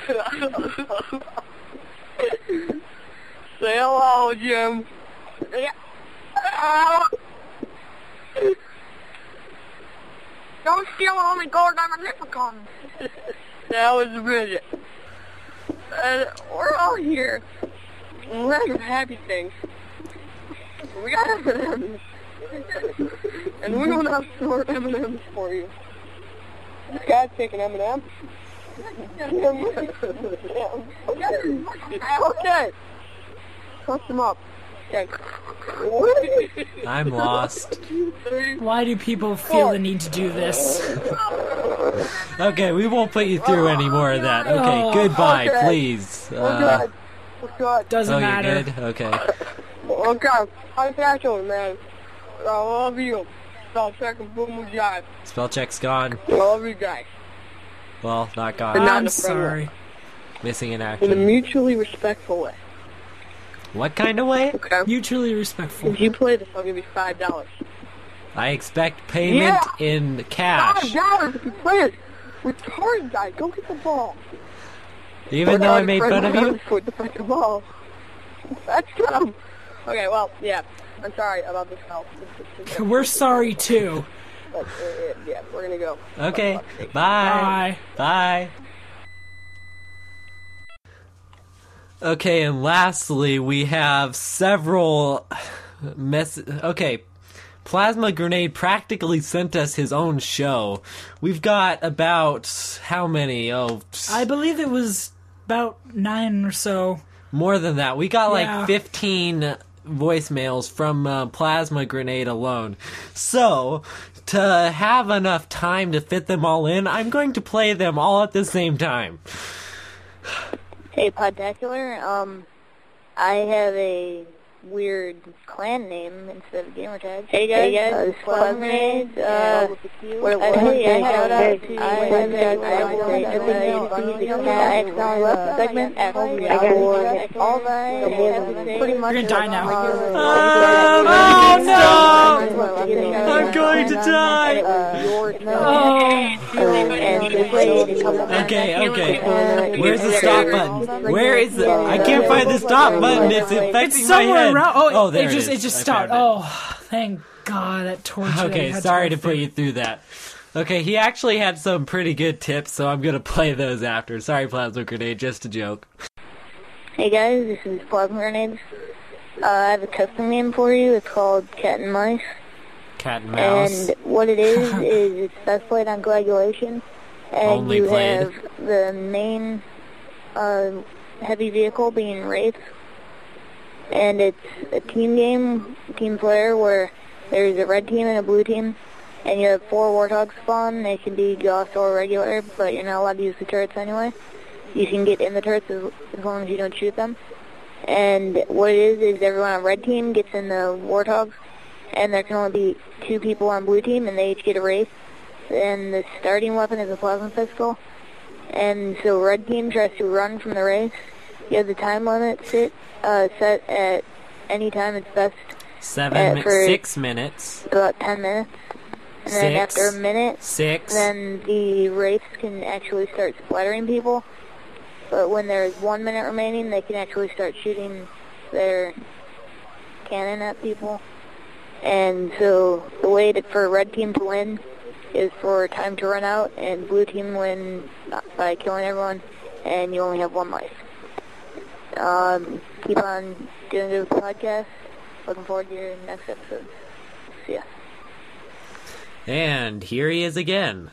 Speaker 17: Say hello, Jim. Yeah. Don't steal all my gold, I'm a leprechaun. That was a midget. And we're all here. And we're some happy things. We got M and M's. And we're going to have some more M and M's for you. This guy's taking M and M's. Okay. Touch him up. Okay.
Speaker 5: I'm lost.
Speaker 6: Why do people feel the need to do this?
Speaker 5: Okay, we won't put you through any more of that. Okay,
Speaker 6: Oh,
Speaker 5: goodbye,
Speaker 6: okay.
Speaker 5: please.
Speaker 6: Oh,
Speaker 5: Uh,
Speaker 6: God.
Speaker 17: What's good?
Speaker 6: Doesn't
Speaker 5: oh,
Speaker 6: matter.
Speaker 5: you're good? Okay.
Speaker 17: Okay, how's that going, man? I love you. Spell check and boom with jive.
Speaker 5: Spell check's gone.
Speaker 17: I love you guys.
Speaker 5: Well, not gone.
Speaker 17: But not
Speaker 6: I'm
Speaker 17: in a friendly
Speaker 6: sorry.
Speaker 17: way.
Speaker 5: Missing in
Speaker 17: In a
Speaker 5: action.
Speaker 17: mutually respectful way.
Speaker 5: What kind of way?
Speaker 17: Okay?
Speaker 6: Mutually respectful.
Speaker 17: If you play this, I'll give you five dollars.
Speaker 5: I expect payment
Speaker 17: Yeah.
Speaker 5: in
Speaker 17: Five
Speaker 5: cash.
Speaker 17: dollars if you play it. Retarded guy, go get the ball.
Speaker 5: Even though I made fun of you?
Speaker 17: For the freaking ball. That's dumb. Okay, well, yeah. I'm sorry about this call.
Speaker 6: We're sorry too.
Speaker 17: But, uh, yeah, we're gonna go.
Speaker 5: Okay. Bye.
Speaker 6: Bye.
Speaker 5: Bye. Okay, and lastly, we have several mess. Okay, Plasma Grenade practically sent us his own show. We've got about how many? Oh,
Speaker 6: I believe it was about nine or so.
Speaker 5: more than that. We got like
Speaker 6: Yeah.
Speaker 5: fifteen voicemails from uh, Plasma Grenade alone. So, to have enough time to fit them all in, I'm going to play them all at the same time.
Speaker 18: Hey, Podtacular, um, I have a weird clan name instead of gamertag.
Speaker 17: Hey guys,
Speaker 18: hey guys,
Speaker 17: uh,
Speaker 18: uh,
Speaker 17: this is
Speaker 18: Squad
Speaker 17: Plasma
Speaker 18: Grenades,
Speaker 17: Grenade.
Speaker 18: uh,
Speaker 17: What it
Speaker 18: uh,
Speaker 17: was,
Speaker 18: hey,
Speaker 17: hey,
Speaker 18: I shout
Speaker 17: hey,
Speaker 18: out to,
Speaker 17: hey,
Speaker 18: I
Speaker 17: hey,
Speaker 18: have
Speaker 17: hey,
Speaker 18: a,
Speaker 17: hey,
Speaker 18: I
Speaker 17: hey,
Speaker 18: will
Speaker 17: hey,
Speaker 18: say
Speaker 17: hey,
Speaker 18: everything
Speaker 17: hey,
Speaker 18: on
Speaker 17: hey,
Speaker 18: the
Speaker 17: hey,
Speaker 18: X-Down left segment, actually, I will, all I have to say pretty much
Speaker 6: You're gonna die now.
Speaker 5: Oh, no! I'm going to die! Okay, okay. Where's the stop button? Where is the... I can't find the stop button. It's affecting
Speaker 6: It's
Speaker 5: my
Speaker 6: somewhere
Speaker 5: head.
Speaker 6: around. Oh,
Speaker 5: Oh, there
Speaker 6: it
Speaker 5: it
Speaker 6: just
Speaker 5: is.
Speaker 6: it just
Speaker 5: I
Speaker 6: stopped.
Speaker 5: found it.
Speaker 6: Oh, thank God, that torture.
Speaker 5: Okay,
Speaker 6: had
Speaker 5: sorry to
Speaker 6: go
Speaker 5: put
Speaker 6: through.
Speaker 5: you through that. Okay, he actually had some pretty good tips, so I'm gonna play those after. Sorry, Plasma Grenade, just a joke.
Speaker 18: Hey guys, this is Plasma Grenades. Uh, I have a custom name for you. It's called Cat and Mice.
Speaker 5: Cat and Mouse.
Speaker 18: And what it is, is it's best played on coagulation. And
Speaker 5: Only
Speaker 18: you
Speaker 5: played.
Speaker 18: have the main uh, heavy vehicle being Wraith. And it's a team game, team player, where there's a red team and a blue team. And you have four Warthogs spawn. They can be Gauss or regular, but you're not allowed to use the turrets anyway. You can get in the turrets as, as long as you don't shoot them. And what it is, is everyone on red team gets in the Warthogs, and there can only be two people on blue team, and they each get a Wraith. And the starting weapon is a plasma pistol. And so red team tries to run from the Wraith. You have the time limit sit, uh, set at any time it's best.
Speaker 5: Seven,
Speaker 18: uh,
Speaker 5: mi-
Speaker 18: for
Speaker 5: six minutes.
Speaker 18: About ten minutes. And then
Speaker 5: Six.
Speaker 18: after a minute,
Speaker 5: Six.
Speaker 18: then the Wraiths can actually start splattering people. But when there's one minute remaining, they can actually start shooting their cannon at people. And so the way to, for red team to win is for time to run out, and blue team win by killing everyone, and you only have one life. Um, keep on doing good with the podcast. Looking forward to your next episode. See ya.
Speaker 5: And here he is again.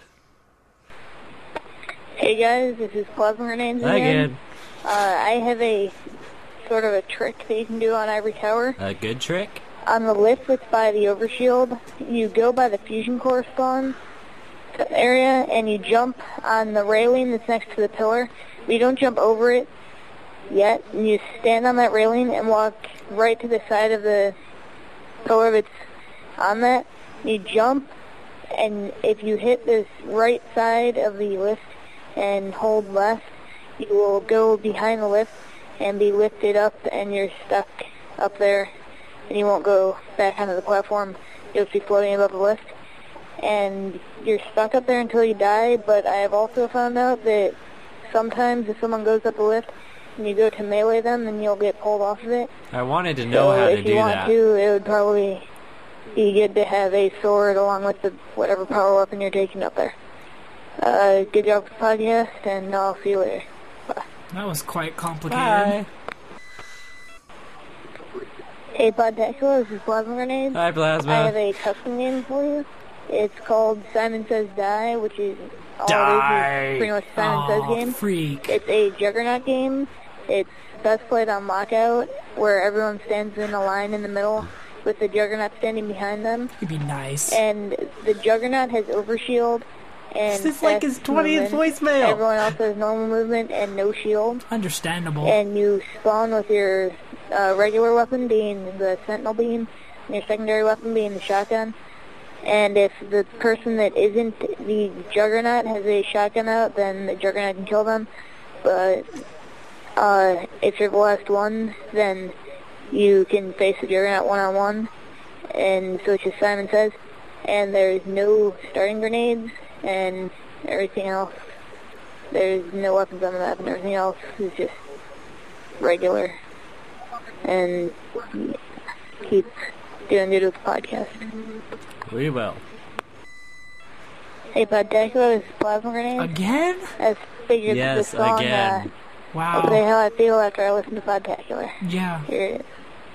Speaker 18: Hey guys, this is Plasma Grenades
Speaker 5: Hi
Speaker 18: again.
Speaker 5: again.
Speaker 18: Uh, I have a sort of a trick that you can do on Ivory Tower.
Speaker 5: A good trick?
Speaker 18: On the lift that's by the overshield, you go by the fusion core spawn area, and you jump on the railing that's next to the pillar. But you don't jump over it yet. And you stand on that railing and walk right to the side of the pillar that's on that. You jump, and if you hit this right side of the lift and hold left, you will go behind the lift and be lifted up, and you're stuck up there, and you won't go back onto the platform. You'll just be floating above the lift, and you're stuck up there until you die. But I have also found out that sometimes if someone goes up the lift and you go to melee them, then you'll get pulled off of it.
Speaker 5: I wanted to know
Speaker 18: so
Speaker 5: how to
Speaker 18: if you
Speaker 5: do
Speaker 18: want
Speaker 5: that.
Speaker 18: to, it would probably be good to have a sword along with the whatever power weapon you're taking up there. Uh, good job with the podcast, and I'll see you later. Bye.
Speaker 6: That was quite complicated.
Speaker 5: Bye.
Speaker 18: Hey, Podtacular, this is Plasma Grenades.
Speaker 5: Hi, Plasma.
Speaker 18: I have a custom name for you. It's called Simon Says Die, which is all
Speaker 6: Die.
Speaker 18: it is, is pretty much Simon
Speaker 6: Aw,
Speaker 18: Says game.
Speaker 6: freak.
Speaker 18: It's a Juggernaut game. It's best played on Lockout, where everyone stands in a line in the middle with the Juggernaut standing behind them.
Speaker 6: It'd be nice.
Speaker 18: And the Juggernaut has overshield,
Speaker 6: This
Speaker 18: and
Speaker 6: is like his
Speaker 18: fast
Speaker 6: twentieth
Speaker 18: movement.
Speaker 6: voicemail.
Speaker 18: Everyone else has normal movement and no shield.
Speaker 6: Understandable.
Speaker 18: And you spawn with your uh, regular weapon being the sentinel beam, and your secondary weapon being the shotgun. And if the person that isn't the Juggernaut has a shotgun out, then the Juggernaut can kill them. But uh, if you're the last one, then you can face the Juggernaut one-on-one. And so it's just Simon Says. And there's no starting grenades and everything else. There's no weapons on the map, and everything else is just regular. And keep doing good with the podcast.
Speaker 5: We will.
Speaker 18: Hey, Podtacular, this is Plasma Grenade.
Speaker 6: Again?
Speaker 18: I figured
Speaker 5: Yes,
Speaker 18: this song,
Speaker 5: again.
Speaker 18: Uh,
Speaker 6: Wow.
Speaker 18: What the hell I feel after I listen to Podtacular.
Speaker 6: Yeah.
Speaker 18: Here it is.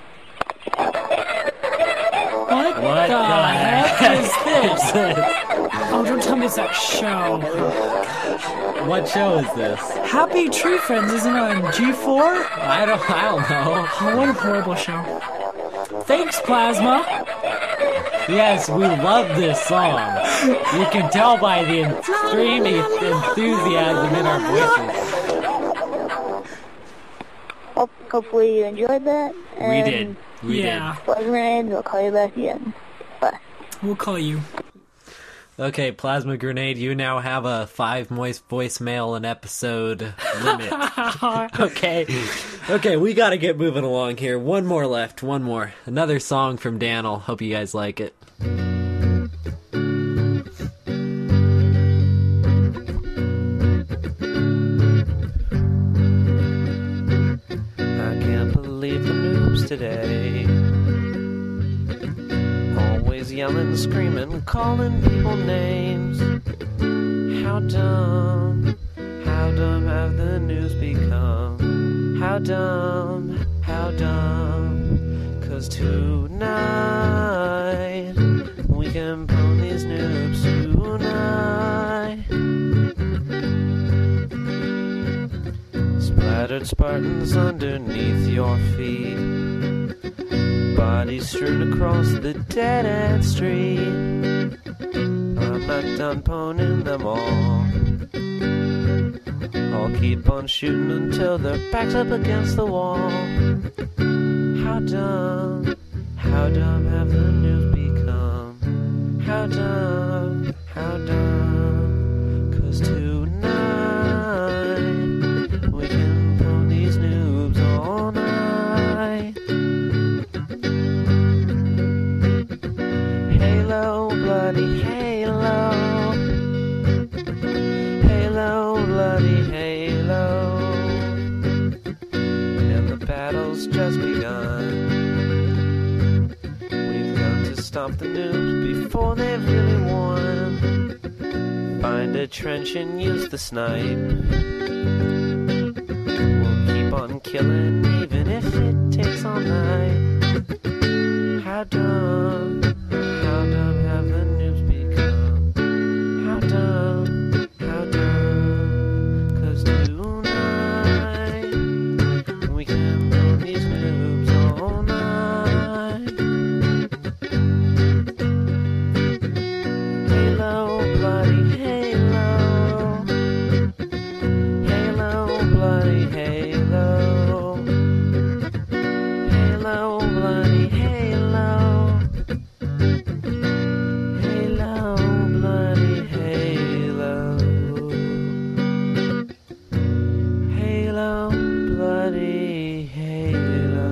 Speaker 6: What,
Speaker 5: What
Speaker 6: the,
Speaker 5: the
Speaker 6: heck
Speaker 5: heck
Speaker 6: is this? Oh, don't tell me it's that show.
Speaker 5: What show is this?
Speaker 6: Happy Tree Friends isn't on G four?
Speaker 5: I don't, I don't know.
Speaker 6: Oh, what a horrible show. Thanks, Plasma.
Speaker 5: Yes, we love this song. You can tell by the extreme enthusiasm in our voices.
Speaker 18: Hope, hopefully you enjoyed that.
Speaker 5: We
Speaker 18: and
Speaker 5: did. We
Speaker 6: Yeah.
Speaker 5: did.
Speaker 18: Plasma Grenade, we'll call you back again. Bye.
Speaker 6: We'll call you.
Speaker 5: Okay, Plasma Grenade, you now have a five moist voicemail an episode limit. Okay. Okay, we gotta get moving along here. One more left, one more. Another song from Daniel. Hope you guys like it.
Speaker 19: I can't believe the noobs today. Always yelling, screaming, calling people names. How dumb, how dumb have the noobs become? How dumb, how dumb. Cause tonight we can pwn these noobs tonight. Splattered Spartans underneath your feet, bodies strewn across the dead-end street. I'm not done pwning them all. I'll keep on shooting until their back's up against the wall. How dumb, how dumb have the noobs become? How dumb, how dumb. Cause tonight we can pwn these noobs all night. Halo, bloody halo. Halo, bloody halo. And the battle's just begun. We've got to stop the noobs before they've really won. Find a trench and use the snipe. We'll keep on killing even if it takes all night. How dumb, how dumb have the noobs become? How dumb, how dumb. Cause tonight we can pwn these noobs all night. Halo, bloody halo. Halo, bloody halo. Halo, bloody halo. Halo, bloody halo. Halo, bloody halo.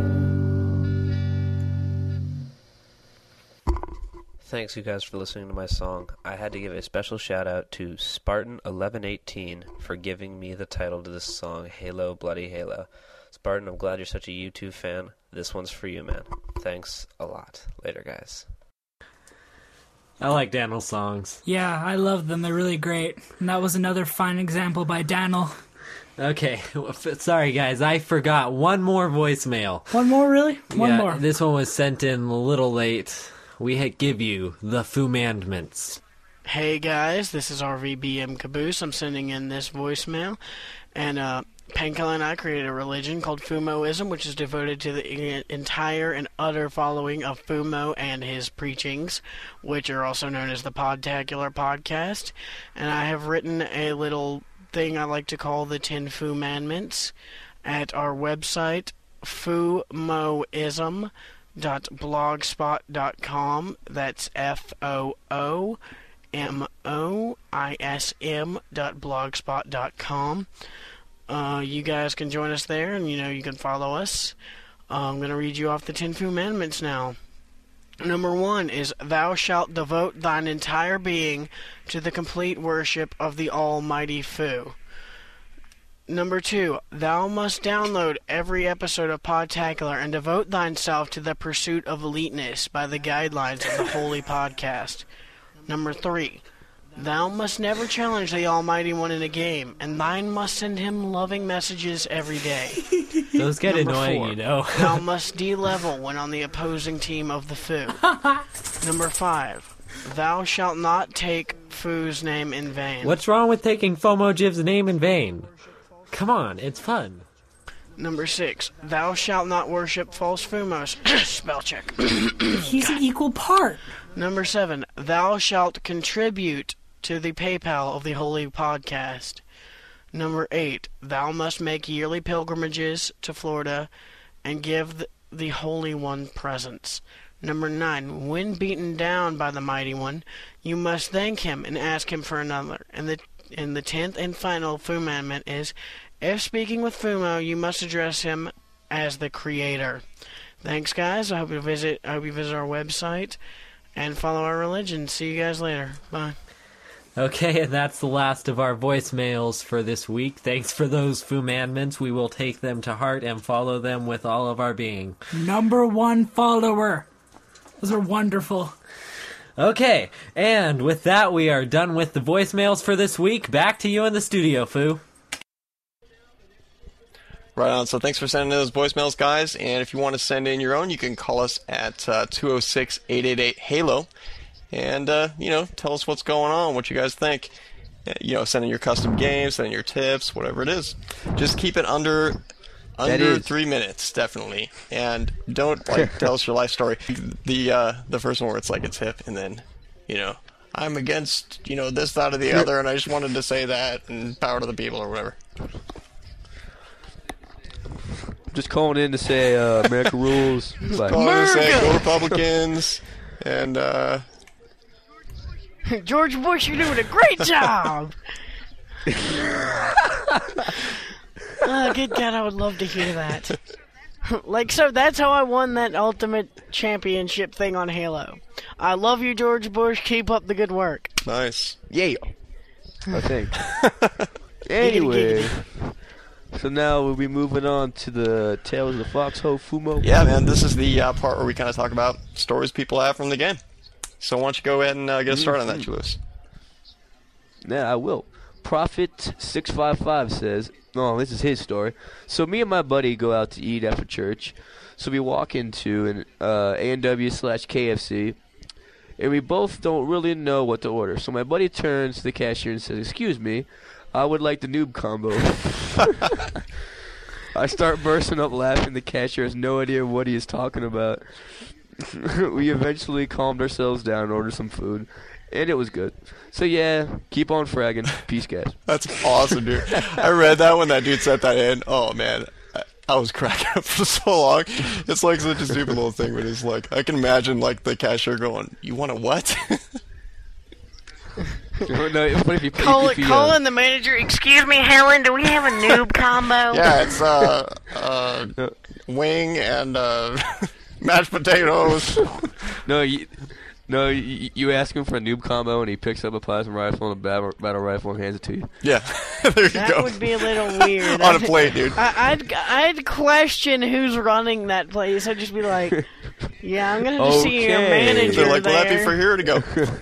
Speaker 19: Thanks you guys for listening to my song. I had to give a special shout out to Spartan eleven eighteen for giving me the title to this song, Halo, Bloody Halo. Spartan, I'm glad you're such a YouTube fan. This one's for you, man. Thanks a lot. Later, guys.
Speaker 5: I like Daniel's songs.
Speaker 6: Yeah, I love them. They're really great. And that was another fine example by Daniel.
Speaker 5: Okay, sorry guys, I forgot one more voicemail.
Speaker 6: One more, really? One
Speaker 5: yeah,
Speaker 6: more.
Speaker 5: This one was sent in a little late. We ha- give you the Foomandments.
Speaker 3: Hey guys, this is R V B M Caboose. I'm sending in this voicemail, and uh, Painkiller and I created a religion called Fumoism, which is devoted to the entire and utter following of Fumo and his preachings, which are also known as the Podtacular Podcast. And I have written a little thing I like to call the Ten Fu-Manments at our website, fumoism dot blogspot dot com. That's F O O M O I S M dot blogspot dot com. Uh, you guys can join us there, and you know you can follow us. Uh, I'm going to read you off the Ten Fu-Manments now. Number one is, thou shalt devote thine entire being to the complete worship of the Almighty Fu. Number two, thou must download every episode of Podtacular and devote thyself to the pursuit of eliteness by the guidelines of the Holy Podcast. Number three, thou must never challenge the Almighty One in a game, and thine must send him loving messages every day.
Speaker 5: Those get
Speaker 3: Number
Speaker 5: annoying,
Speaker 3: four,
Speaker 5: you know.
Speaker 3: thou must de-level when on the opposing team of the Fu. Number five, thou shalt not take Fu's name in vain.
Speaker 5: What's wrong with taking Fomojiv's name in vain? Come on, it's fun.
Speaker 3: Number six, thou shalt not worship false Fumos. Spell check.
Speaker 6: He's an equal part.
Speaker 3: Number seven, thou shalt contribute to the PayPal of the Holy Podcast. Number eight, thou must make yearly pilgrimages to Florida and give the, the Holy One presents. Number nine, when beaten down by the Mighty One, you must thank him and ask him for another. And the and the tenth and final Fu-Manment is, if speaking with Fumo, you must address him as the Creator. Thanks, guys. I hope you visit. I hope you visit our website and follow our religion. See you guys later. Bye.
Speaker 5: Okay, and that's the last of our voicemails for this week. Thanks for those Fu-Manments. We will take them to heart and follow them with all of our being.
Speaker 6: Number one follower. Those are wonderful.
Speaker 5: Okay, and with that, we are done with the voicemails for this week. Back to you in the studio, Fu.
Speaker 1: Right on. So thanks for sending those voicemails, guys. And if you want to send in your own, you can call us at uh, two oh six, eight eight eight, HALO. And, uh, you know, tell us what's going on, what you guys think. You know, send in your custom games, send in your tips, whatever it is. Just keep it under under three minutes, definitely. And don't, like, tell us your life story. The uh, the first one where it's like it's hip, and then, you know, I'm against, you know, this, that, or the other, and I just wanted to say that, and power to the people, or whatever.
Speaker 4: Just calling in to say uh, America rules.
Speaker 1: Just calling in to say go Republicans, and, uh...
Speaker 3: George Bush, you're doing a great job! Oh, good God, I would love to hear that. Like, so that's how I won that Ultimate Championship thing on Halo. I love you, George Bush. Keep up the good work.
Speaker 1: Nice.
Speaker 4: Yeah. I think. Anyway. So now we'll be moving on to the Tales of the Foxhole Fumo.
Speaker 1: Yeah, man, this is the uh, part where we kind of talk about stories people have from the game. So why don't you go ahead and uh, get us started mm-hmm. on that, Julius?
Speaker 4: Yeah, I will. Prophet six five five says, oh, this is his story. So me and my buddy go out to eat after church. So we walk into an uh, A and W slash K F C, and we both don't really know what to order. So my buddy turns to the cashier and says, excuse me, I would like the noob combo. I start bursting up laughing. The cashier has no idea what he is talking about. We eventually calmed ourselves down and ordered some food, and it was good. So yeah, keep on fragging. Peace, guys.
Speaker 1: That's awesome, dude. I read that when that dude sent that in. Oh, man. I, I was cracking up for so long. It's like such a stupid little thing, but it's like, I can imagine like the cashier going, you want a what?
Speaker 4: No, if you,
Speaker 3: Call,
Speaker 4: if you,
Speaker 3: calling uh, the manager, excuse me, Helen, do we have a noob combo?
Speaker 1: Yeah, it's uh, uh, wing and uh, mashed potatoes.
Speaker 4: No, you, no, you, you ask him for a noob combo, and he picks up a plasma rifle and a battle, battle rifle and hands it to you.
Speaker 1: Yeah, there you
Speaker 3: that
Speaker 1: go.
Speaker 3: That would be a little weird.
Speaker 1: On a plate, dude.
Speaker 3: I, I'd I'd question who's running that place. I'd just be like, yeah, I'm gonna just
Speaker 4: okay.
Speaker 3: see your manager
Speaker 1: They're like,
Speaker 3: there.
Speaker 1: will that be for here to go?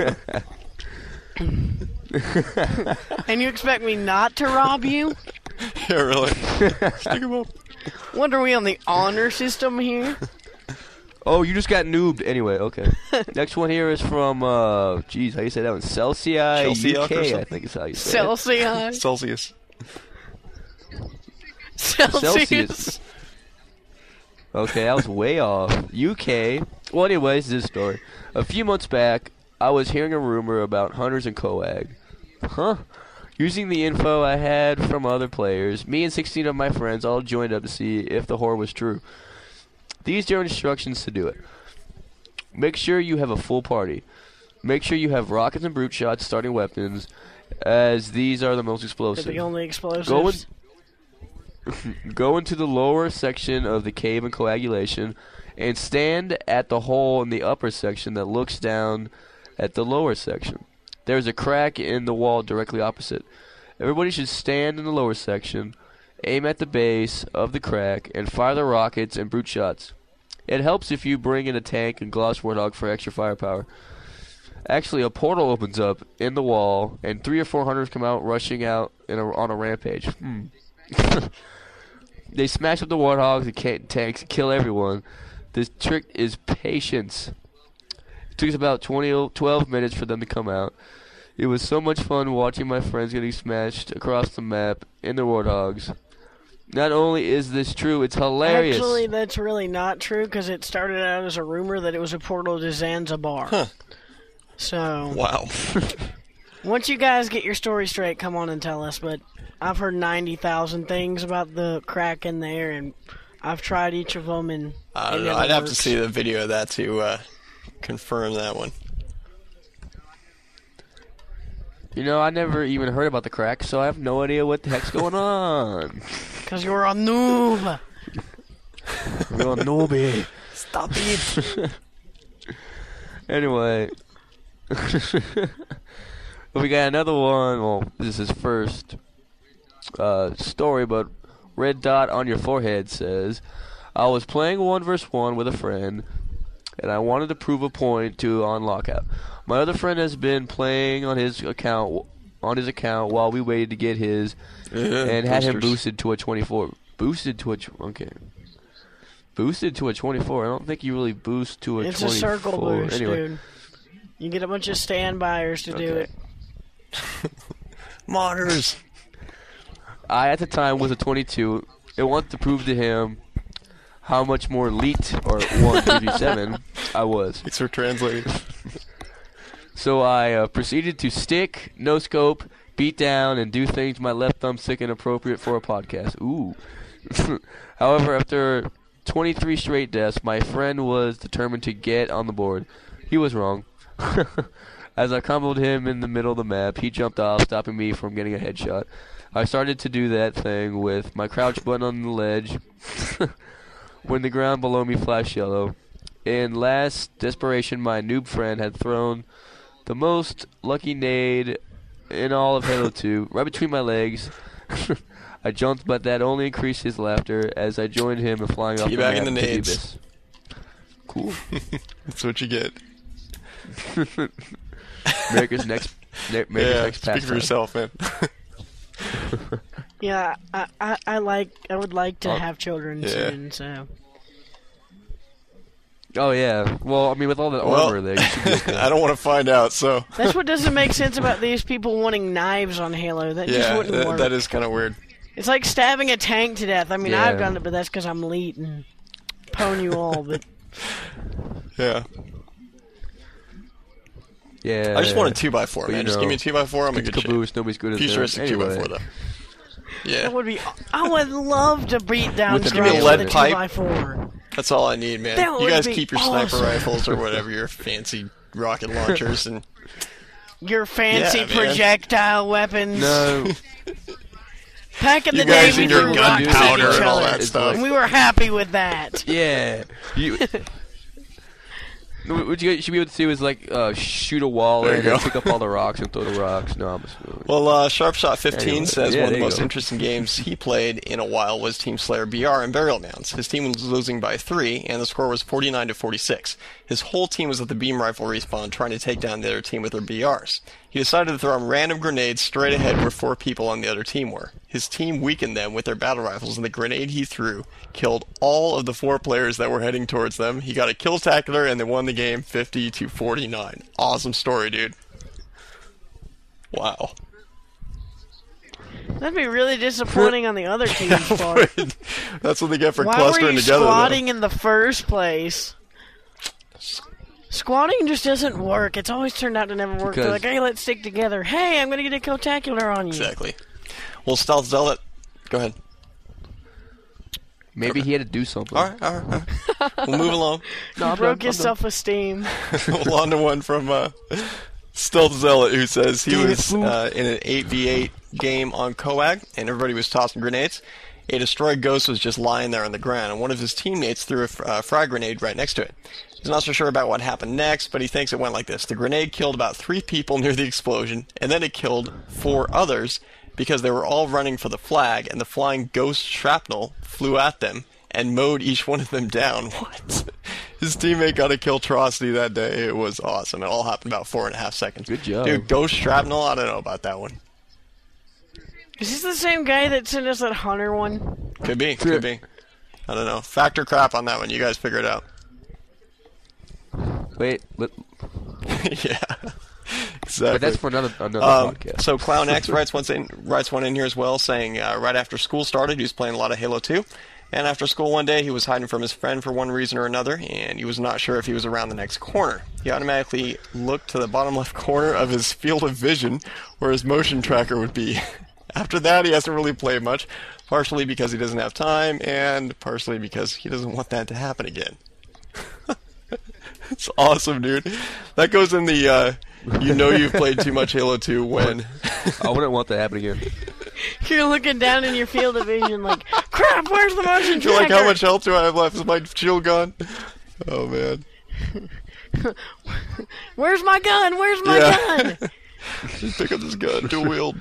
Speaker 3: And you expect me not to rob you?
Speaker 1: Yeah, really. Stick 'em up.
Speaker 3: What are we on the honor system here?
Speaker 4: Oh, you just got noobed. Anyway, okay. Next one here is from, uh, geez, how you say that one? Celsius U K, I think is how you say
Speaker 3: Celsius.
Speaker 1: it. Celsius.
Speaker 3: Celsius.
Speaker 4: Okay, I was way off. U K. Well, anyways, this story. A few months back, I was hearing a rumor about hunters and coag. Huh? Using the info I had from other players, me and sixteen of my friends all joined up to see if the horror was true. These are instructions to do it. Make sure you have a full party. Make sure you have rockets and brute shots starting weapons, as these are the most explosive.
Speaker 3: They're the only explosives.
Speaker 4: Go, in, go into the lower section of the cave and coagulation, and stand at the hole in the upper section that looks down at the lower section. There's a crack in the wall directly opposite. Everybody should stand in the lower section, aim at the base of the crack, and fire the rockets and brute shots. It helps if you bring in a tank and Gloss Warthog for extra firepower. Actually, a portal opens up in the wall, and three or four hunters come out rushing out in a, on a rampage. Hmm. They smash up the Warthogs and ca- tanks and kill everyone. This trick is patience. It took us about twenty, twelve minutes for them to come out. It was so much fun watching my friends getting smashed across the map in the Warthogs. Not only is this true, it's hilarious.
Speaker 3: Actually, that's really not true, because it started out as a rumor that it was a portal to Zanzibar.
Speaker 1: Huh.
Speaker 3: So...
Speaker 1: Wow.
Speaker 3: Once you guys get your story straight, come on and tell us, but I've heard ninety thousand things about the crack in there, and I've tried each of them, and
Speaker 1: I don't
Speaker 3: it
Speaker 1: know.
Speaker 3: never
Speaker 1: I'd have to
Speaker 3: works.
Speaker 1: see the video of that to uh, confirm that one.
Speaker 4: You know, I never even heard about the crack, so I have no idea what the heck's going on.
Speaker 3: Because you're a noob.
Speaker 4: You're a noobie.
Speaker 3: Stop it.
Speaker 4: Anyway. We got another one. Well, this is his first uh, story, but Red Dot on Your Forehead says, I was playing one versus one with a friend, and I wanted to prove a point to on lockout. My other friend has been playing on his account on his account while we waited to get his,
Speaker 1: Yeah,
Speaker 4: and had him
Speaker 1: boosters.
Speaker 4: boosted to a twenty-four. Boosted to a tw- okay. Boosted to a twenty-four. I don't think you really boost to a
Speaker 3: It's
Speaker 4: twenty-four.
Speaker 3: a circle boost,
Speaker 4: anyway.
Speaker 3: dude. You get a bunch of standbyers to do
Speaker 4: Okay.
Speaker 3: it.
Speaker 1: Modders.
Speaker 4: I, at the time, was a twenty-two and wanted to prove to him how much more elite, or one fifty-seven, I was.
Speaker 1: Thanks for translating.
Speaker 4: So I uh, proceeded to stick, no scope, beat down, and do things my left thumbstick inappropriate for a podcast. Ooh. However, after twenty-three straight deaths, my friend was determined to get on the board. He was wrong. As I comboed him in the middle of the map, he jumped off, stopping me from getting a headshot. I started to do that thing with my crouch button on the ledge when the ground below me flashed yellow. In last desperation, my noob friend had thrown the most lucky nade in all of Halo two, right between my legs. I jumped, but that only increased his laughter as I joined him in flying off the map
Speaker 1: Teabagging the
Speaker 4: to the
Speaker 1: nades.
Speaker 4: abyss. Cool.
Speaker 1: That's what you get.
Speaker 4: America's next, ne- America's
Speaker 1: Yeah,
Speaker 4: next
Speaker 1: speak for
Speaker 4: pastime.
Speaker 1: yourself, man.
Speaker 3: Yeah, I, I, I like. I would like to
Speaker 4: Oh,
Speaker 3: have children
Speaker 1: yeah.
Speaker 3: soon. So
Speaker 4: Oh yeah. Well, I mean, with all the
Speaker 1: Well,
Speaker 4: armor there, you should be okay.
Speaker 1: I don't want to find out, so...
Speaker 3: that's what doesn't make sense about these people wanting knives on Halo. That just
Speaker 1: Yeah,
Speaker 3: wouldn't
Speaker 1: that,
Speaker 3: work.
Speaker 1: that is kind of weird.
Speaker 3: It's like stabbing a tank to death. I mean,
Speaker 4: Yeah.
Speaker 3: I've done it, but that's because I'm elite and pwn you all. But
Speaker 1: Yeah.
Speaker 4: Yeah.
Speaker 1: I just want a two by four,
Speaker 4: But,
Speaker 1: man.
Speaker 4: you
Speaker 1: Just
Speaker 4: know,
Speaker 1: give me a two by four, I'm in
Speaker 4: it's
Speaker 1: good shape.
Speaker 4: caboose, nobody's good at that.
Speaker 1: Futuristic two by four,
Speaker 4: Anyway.
Speaker 1: though. Yeah.
Speaker 3: that would be. I would love to beat down
Speaker 4: With the
Speaker 3: Scrubs
Speaker 1: Give me a
Speaker 3: with
Speaker 1: lead
Speaker 3: a
Speaker 1: pipe.
Speaker 3: two by four.
Speaker 1: That's all I need, man.
Speaker 3: That
Speaker 1: You
Speaker 3: would
Speaker 1: guys
Speaker 3: be
Speaker 1: keep your sniper
Speaker 3: awesome.
Speaker 1: rifles or whatever, your fancy rocket launchers, and
Speaker 3: Your fancy
Speaker 1: Yeah, man.
Speaker 3: projectile weapons.
Speaker 4: No.
Speaker 3: Back in
Speaker 1: You
Speaker 3: the day,
Speaker 1: guys
Speaker 3: we
Speaker 1: and your
Speaker 3: threw
Speaker 1: gunpowder
Speaker 3: rocks at each
Speaker 1: and all
Speaker 3: other,
Speaker 1: that stuff.
Speaker 3: and we were happy with that.
Speaker 4: Yeah. You, what you should be able to do is like uh, shoot a wall
Speaker 1: There
Speaker 4: and
Speaker 1: you
Speaker 4: then
Speaker 1: go.
Speaker 4: pick up all the rocks and throw the rocks. No, I'm just.
Speaker 1: Well, uh, Sharpshot fifteen
Speaker 4: Anyway,
Speaker 1: says
Speaker 4: yeah,
Speaker 1: one of
Speaker 4: there
Speaker 1: the
Speaker 4: you
Speaker 1: most
Speaker 4: go.
Speaker 1: interesting games he played in a while was Team Slayer B R and Burial Mounds. His team was losing by three, and the score was forty-nine to forty-six. His whole team was at the beam rifle respawn trying to take down the other team with their B Rs. He decided to throw random grenades straight ahead where four people on the other team were. His team weakened them with their battle rifles, and the grenade he threw killed all of the four players that were heading towards them. He got a kill-tacular, and they won the game fifty to forty-nine. Awesome story, dude. Wow.
Speaker 3: That'd be really disappointing on the other team's part.
Speaker 1: That's what they get for
Speaker 3: Why
Speaker 1: clustering
Speaker 3: were you
Speaker 1: together.
Speaker 3: squatting
Speaker 1: though.
Speaker 3: in the first place? Squatting just doesn't work. It's always turned out to never work. They're
Speaker 1: Because-
Speaker 3: like, hey, let's stick together. Hey, I'm going to get a Kotacular on you.
Speaker 1: Exactly. Well, Stealth Zealot, go ahead.
Speaker 4: Maybe he had to do something.
Speaker 1: All right, all right. All right. We'll move along.
Speaker 3: No, he broke his self-esteem.
Speaker 1: Well, on to one from uh, Stealth Zealot, who says he
Speaker 3: Damn it,
Speaker 1: was
Speaker 3: fool.
Speaker 1: uh, in an eight v eight game on Coag, and everybody was tossing grenades. A destroyed ghost was just lying there on the ground, and one of his teammates threw a f- uh, frag grenade right next to it. He's not so sure about what happened next, but he thinks it went like this. The grenade killed about three people near the explosion, and then it killed four others because they were all running for the flag, and the flying ghost shrapnel flew at them and mowed each one of them down. What? His teammate got a Killtrocity that day. It was awesome. It all happened about four and a half seconds.
Speaker 4: Good job.
Speaker 1: Dude, ghost shrapnel, I don't know about that one.
Speaker 3: Is this the same guy that sent us that Hunter one?
Speaker 1: Could be, could be. I don't know. Factor crap on that one. You guys figure it out.
Speaker 4: Wait, let,
Speaker 1: yeah. Exactly.
Speaker 4: But that's for another another
Speaker 1: Um,
Speaker 4: podcast.
Speaker 1: So Clown X writes one in, writes one in here as well, saying uh, right after school started, he was playing a lot of Halo two, and after school one day, he was hiding from his friend for one reason or another, and he was not sure if he was around the next corner. He automatically looked to the bottom left corner of his field of vision, where his motion tracker would be. After that, he hasn't really played much, partially because he doesn't have time, and partially because he doesn't want that to happen again. It's awesome, dude. That goes in the, uh, you know you've played too much Halo two when...
Speaker 4: I wouldn't want that to happen again.
Speaker 3: You're looking down in your field of vision like, crap, where's the motion
Speaker 1: You're like,
Speaker 3: tracker?
Speaker 1: how much health do I have left? Is my shield gone? Oh, man.
Speaker 3: Where's my gun? Where's my
Speaker 1: Yeah.
Speaker 3: gun?
Speaker 1: Just pick up this gun, dual wield.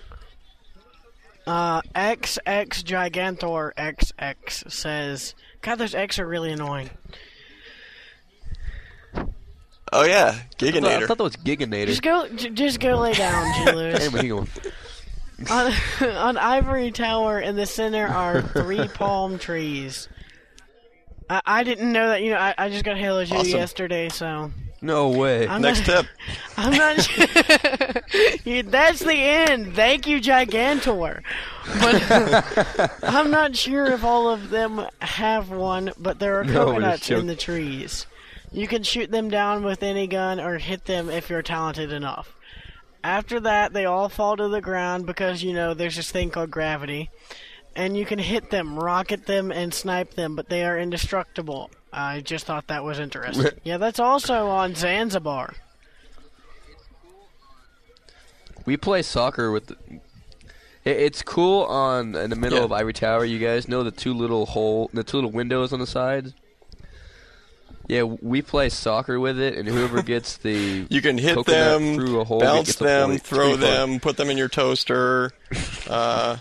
Speaker 3: Uh, X X Gigantor X X says, God, those X are really annoying.
Speaker 1: Oh, yeah.
Speaker 4: I thought, I
Speaker 1: Giganator.
Speaker 4: thought that was Giganator.
Speaker 3: Just go, j- just go lay down, G. Lewis.
Speaker 4: Hey, where you going?
Speaker 3: on, on Ivory Tower in the center are three palm trees. I, I didn't know that. You know, I, I just got Halo two
Speaker 1: Awesome.
Speaker 3: yesterday, so
Speaker 4: No way.
Speaker 3: I'm
Speaker 1: Next
Speaker 3: not,
Speaker 1: tip.
Speaker 3: I'm not. Yeah, that's the end. Thank you, Gigantor. But I'm not sure if all of them have one. But there are
Speaker 4: No,
Speaker 3: coconuts
Speaker 4: it's
Speaker 3: in
Speaker 4: joke.
Speaker 3: the trees. You can shoot them down with any gun or hit them if you're talented enough. After that, they all fall to the ground because, you know, there's this thing called gravity. And you can hit them, rocket them, and snipe them, but they are indestructible. I just thought that was interesting. Yeah, that's also on Zanzibar.
Speaker 4: We play soccer with. The, it, it's cool on in the middle
Speaker 1: Yeah.
Speaker 4: of Ivory Tower. You guys know the two little hole, the two little windows on the sides. Yeah, we play soccer with it, and whoever gets the
Speaker 1: You can hit
Speaker 4: coconut
Speaker 1: them,
Speaker 4: through a hole
Speaker 1: bounce
Speaker 4: gets a
Speaker 1: them,
Speaker 4: point. It's
Speaker 1: throw
Speaker 4: pretty fun.
Speaker 1: them, put them in your toaster. Uh,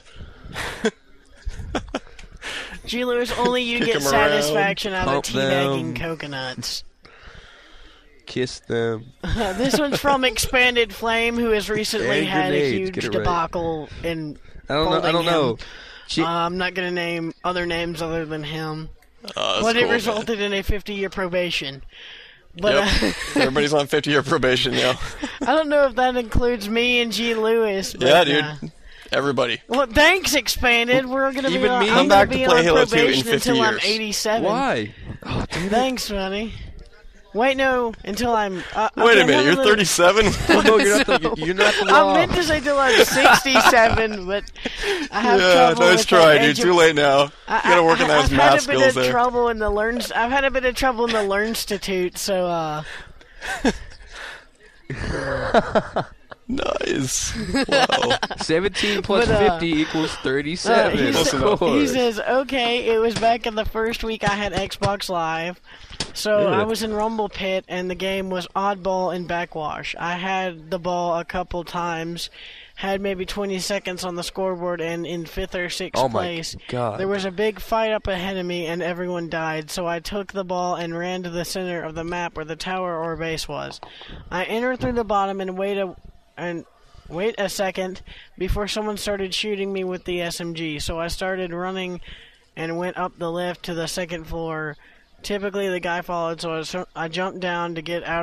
Speaker 3: G. Lewis, only you
Speaker 1: Kick
Speaker 3: get
Speaker 1: 'em around,
Speaker 3: satisfaction out of
Speaker 4: pump
Speaker 3: teabagging
Speaker 4: them.
Speaker 3: coconuts.
Speaker 4: Kiss them.
Speaker 3: This one's from Expanded Flame, who has recently
Speaker 4: And
Speaker 3: had a
Speaker 4: grenades,
Speaker 3: huge
Speaker 4: get it right.
Speaker 3: debacle in
Speaker 4: I don't know. I
Speaker 3: folding
Speaker 4: don't
Speaker 3: him.
Speaker 4: know. She,
Speaker 3: Uh, I'm not going to name other names other than him.
Speaker 1: oh, that's
Speaker 3: But it
Speaker 1: cool,
Speaker 3: resulted in a fifty-year probation. But
Speaker 1: man.
Speaker 3: uh,
Speaker 1: Yep. Everybody's on fifty-year probation now.
Speaker 3: I don't know if that includes me and G. Lewis. But,
Speaker 1: Yeah, dude.
Speaker 3: uh,
Speaker 1: Everybody.
Speaker 3: well, thanks, Expanded. We're gonna
Speaker 1: Even
Speaker 3: be on,
Speaker 1: me?
Speaker 3: I'm
Speaker 1: Come
Speaker 3: gonna
Speaker 1: back to
Speaker 3: be
Speaker 1: play
Speaker 3: on
Speaker 1: Halo two in
Speaker 3: probation
Speaker 1: fifty
Speaker 3: until I'm
Speaker 1: years.
Speaker 3: eighty-seven.
Speaker 4: why?
Speaker 3: Thanks, buddy. Wait, no, until I'm. Uh,
Speaker 1: Wait
Speaker 3: okay,
Speaker 1: a minute,
Speaker 3: I'm
Speaker 1: you're
Speaker 3: little-
Speaker 1: thirty-seven?
Speaker 4: Oh, no, you're not the, you're not the law.
Speaker 3: I meant to say till I'm sixty-seven, but I have
Speaker 1: Yeah,
Speaker 3: trouble
Speaker 1: nice
Speaker 3: with
Speaker 1: try,
Speaker 3: that
Speaker 1: dude.
Speaker 3: age of-
Speaker 1: Too late now. You
Speaker 3: I,
Speaker 1: gotta work
Speaker 3: I,
Speaker 1: on those
Speaker 3: I've
Speaker 1: math
Speaker 3: had a
Speaker 1: skills
Speaker 3: bit of
Speaker 1: there.
Speaker 3: trouble in the learn. I've had a bit of trouble in the Learnstitute, so uh.
Speaker 1: Nice. Wow.
Speaker 4: Seventeen plus
Speaker 3: But, uh,
Speaker 4: fifty equals
Speaker 3: Uh,
Speaker 4: thirty-seven.
Speaker 3: he,
Speaker 1: Close
Speaker 3: sa-
Speaker 1: enough.
Speaker 3: he says, okay, it was back in the first week I had Xbox Live. So
Speaker 4: Yeah.
Speaker 3: I was in Rumble Pit, and the game was Oddball and Backwash. I had the ball a couple times, had maybe twenty seconds on the scoreboard, and in fifth or sixth
Speaker 4: Oh my
Speaker 3: place,
Speaker 4: God.
Speaker 3: there was a big fight up ahead of me, and everyone died. So I took the ball and ran to the center of the map where the tower or base was. I entered through the bottom and wait a and wait a second before someone started shooting me with the S M G. So I started running and went up the lift to the second floor. Typically, the guy followed, so I, was, I jumped down to get out of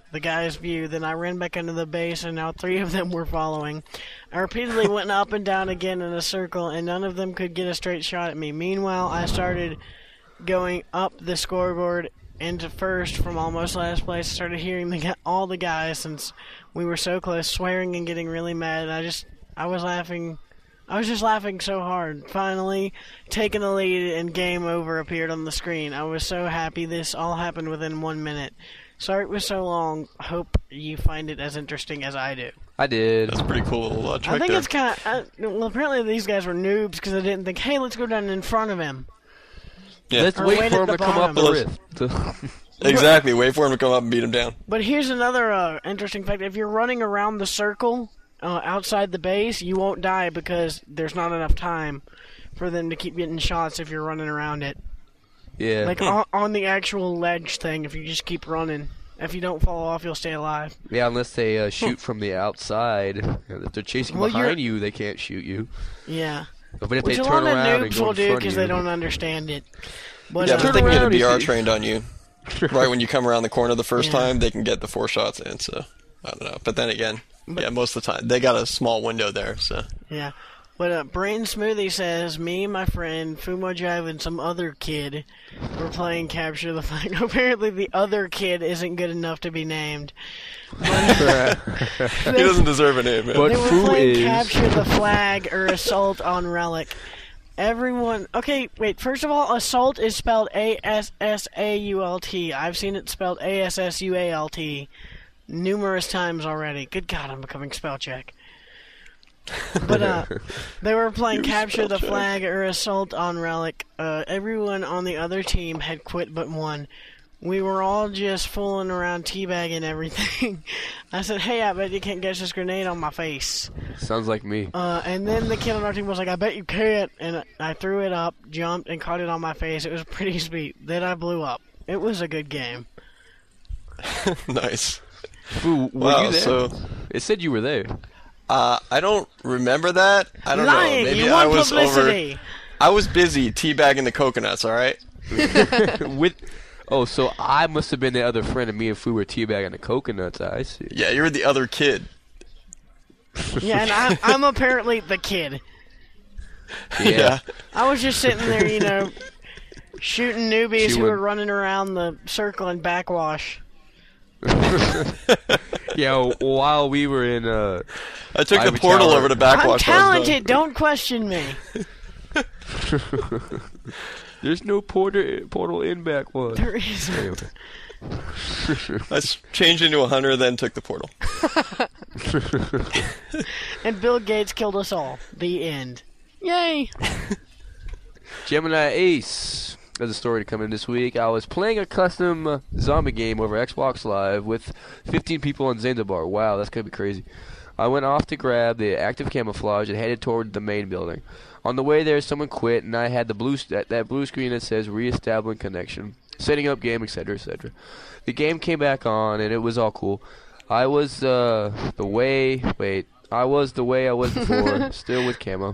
Speaker 3: the guy's view. Then I ran back into the base, and now three of them were following. I repeatedly went up and down again in a circle, and none of them could get a straight shot at me. Meanwhile, I started going up the scoreboard into first from almost last place. I started hearing the, all the guys, since we were so close, swearing and getting really mad. And I just, I was laughing. I was just laughing so hard. Finally, taking the lead and game over appeared on the screen. I was so happy. This all happened within one minute. Sorry it was so long. Hope you find it as interesting as I do.
Speaker 4: I did.
Speaker 1: That's pretty cool. Uh,
Speaker 3: I think
Speaker 1: there.
Speaker 3: it's kind of... Uh, well, apparently these guys were noobs because I didn't think, hey, let's go down in front of him.
Speaker 1: Yeah.
Speaker 4: Let's
Speaker 3: Or
Speaker 4: wait
Speaker 3: wait
Speaker 4: for
Speaker 3: at
Speaker 4: him
Speaker 3: the
Speaker 4: to come up
Speaker 3: bottom.
Speaker 4: the rift.
Speaker 1: Exactly. Wait for him to come up and beat him down.
Speaker 3: But here's another uh, interesting fact. If you're running around the circle uh, outside the base, you won't die because there's not enough time for them to keep getting shots if you're running around it.
Speaker 4: Yeah.
Speaker 3: Like on, on the actual ledge thing, if you just keep running. If you don't fall off, you'll stay alive.
Speaker 4: Yeah, unless they uh, shoot from the outside. If they're chasing
Speaker 3: Well,
Speaker 4: behind
Speaker 3: you're-
Speaker 4: you, they can't shoot you.
Speaker 3: Yeah.
Speaker 4: But if
Speaker 3: Which
Speaker 4: they
Speaker 3: a
Speaker 4: turn
Speaker 3: lot of
Speaker 4: around and
Speaker 3: noobs
Speaker 4: go
Speaker 3: will
Speaker 4: in
Speaker 3: do
Speaker 4: front of
Speaker 3: because
Speaker 4: you,
Speaker 3: they don't understand it. But,
Speaker 1: yeah,
Speaker 3: uh,
Speaker 1: but if they can get a
Speaker 4: around,
Speaker 1: B R
Speaker 4: you see-
Speaker 1: trained on you, right when you come around the corner the first
Speaker 3: Yeah.
Speaker 1: time, they can get the four shots in. So I don't know. But then again, yeah, most of the time they got a small window there. So
Speaker 3: Yeah. But uh, Brain Smoothie says, me, my friend, Fumo Jive, and some other kid were playing Capture the Flag. Apparently the other kid isn't good enough to be named. But,
Speaker 1: he doesn't deserve a name. Man.
Speaker 4: But
Speaker 3: they were
Speaker 4: Fu
Speaker 3: playing
Speaker 4: is.
Speaker 3: Capture the Flag or Assault on Relic. Everyone... Okay, wait. First of all, Assault is spelled A S S A U L T. I've seen it spelled A S S U A L T numerous times already. Good God, I'm becoming spell check. But uh, they were playing
Speaker 1: You
Speaker 3: Capture the
Speaker 1: spell check.
Speaker 3: Flag or Assault on Relic. Uh, everyone on the other team had quit but one. We were all just fooling around teabagging everything. I said, hey, I bet you can't catch this grenade on my face.
Speaker 4: Sounds like me.
Speaker 3: Uh, and then the kid on our team was like, I bet you can't. And I threw it up, jumped, and caught it on my face. It was pretty sweet. Then I blew up. It was a good game.
Speaker 1: Nice.
Speaker 4: Fu, were
Speaker 1: Wow,
Speaker 4: you there?
Speaker 1: so-
Speaker 4: It said you were there.
Speaker 1: Uh, I don't remember that. I don't
Speaker 3: Lying.
Speaker 1: know. Maybe
Speaker 3: You
Speaker 1: I
Speaker 3: want
Speaker 1: was
Speaker 3: publicity.
Speaker 1: over. I was busy teabagging the coconuts. All right.
Speaker 4: With oh, so I must have been the other friend, and me and Fu were teabagging the coconuts. I see.
Speaker 1: Yeah, you were the other kid.
Speaker 3: Yeah, and I, I'm apparently the kid.
Speaker 1: Yeah.
Speaker 3: I was just sitting there, you know, shooting newbies
Speaker 4: She
Speaker 3: who
Speaker 4: would-
Speaker 3: were running around the circle and backwash.
Speaker 4: Yeah, while we were in, uh,
Speaker 1: I took the
Speaker 4: Ivy
Speaker 1: portal
Speaker 4: Tower.
Speaker 1: over to backwash.
Speaker 3: I'm
Speaker 1: when I was
Speaker 3: talented.
Speaker 1: done.
Speaker 3: Don't question me.
Speaker 4: There's no porter, portal in backwash.
Speaker 3: There isn't.
Speaker 4: Anyway.
Speaker 1: I s- changed into a hunter, then took the portal.
Speaker 3: And Bill Gates killed us all. The end. Yay.
Speaker 4: Gemini Ace has a story to come in this week. I was playing a custom uh, zombie game over Xbox Live with fifteen people on Zanzibar. Wow, that's going to be crazy. I went off to grab the active camouflage and headed toward the main building. On the way there, someone quit, and I had the blue that, that blue screen that says reestablishing connection, setting up game, et cetera, et cetera. The game came back on, and it was all cool. I was uh, the way... Wait. I was the way I was before, still with camo.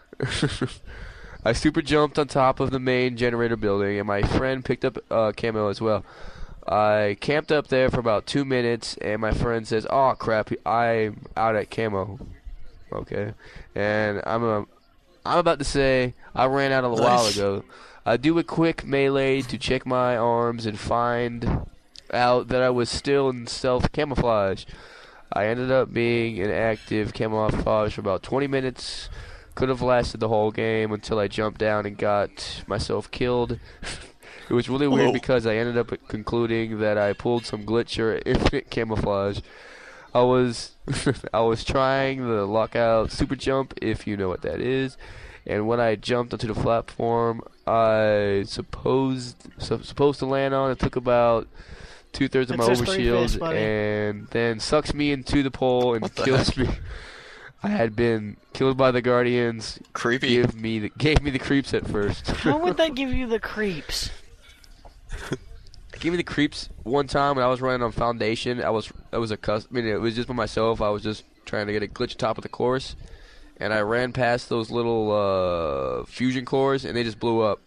Speaker 4: I super jumped on top of the main generator building, and my friend picked up uh, camo as well. I camped up there for about two minutes, and my friend says, "Oh crap, I'm out at camo." Okay, and I'm a, I'm about to say I ran out a
Speaker 1: Nice.
Speaker 4: while ago. I do a quick melee to check my arms and find out that I was still in self camouflage. I ended up being in active camouflage for about twenty minutes. Could have lasted the whole game until I jumped down and got myself killed. It was really weird
Speaker 1: Whoa.
Speaker 4: because I ended up concluding that I pulled some glitch or infinite camouflage. I was I was trying the lockout super jump, if you know what that is, and when I jumped onto the platform I supposed so, supposed to land on, it took about two thirds of
Speaker 3: It
Speaker 4: my
Speaker 3: says three fists,
Speaker 4: overshield
Speaker 3: buddy.
Speaker 4: and then sucks me into the pole and
Speaker 1: What the
Speaker 4: kills
Speaker 1: heck?
Speaker 4: me. I had been killed by the Guardians.
Speaker 1: Creepy.
Speaker 4: Give me the, gave me the creeps at first.
Speaker 3: How would that give you the creeps?
Speaker 4: Give me the creeps one time when I was running on Foundation. I was I was a cus- I mean, it was just by myself. I was just trying to get a glitch top of the course, and I ran past those little uh, fusion cores, and they just blew up.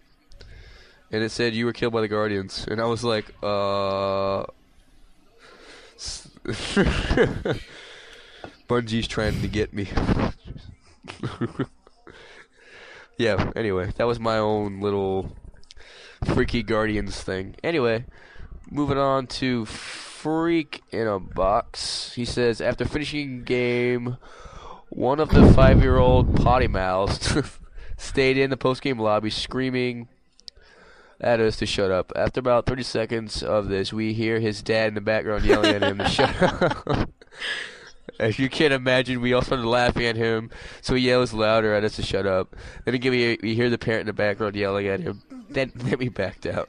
Speaker 4: And it said you were killed by the Guardians, and I was like, uh. s- Bungie's trying to get me. Yeah, anyway, that was my own little Freaky Guardians thing. Anyway, moving on to Freak in a Box. He says, after finishing game, one of the five-year-old potty mouths stayed in the post-game lobby screaming at us to shut up. After about thirty seconds of this, we hear his dad in the background yelling at him to shut up. As you can imagine, we all started laughing at him, so he yells louder at us to shut up. Then again, we, we hear the parent in the background yelling at him. Then, then we backed out.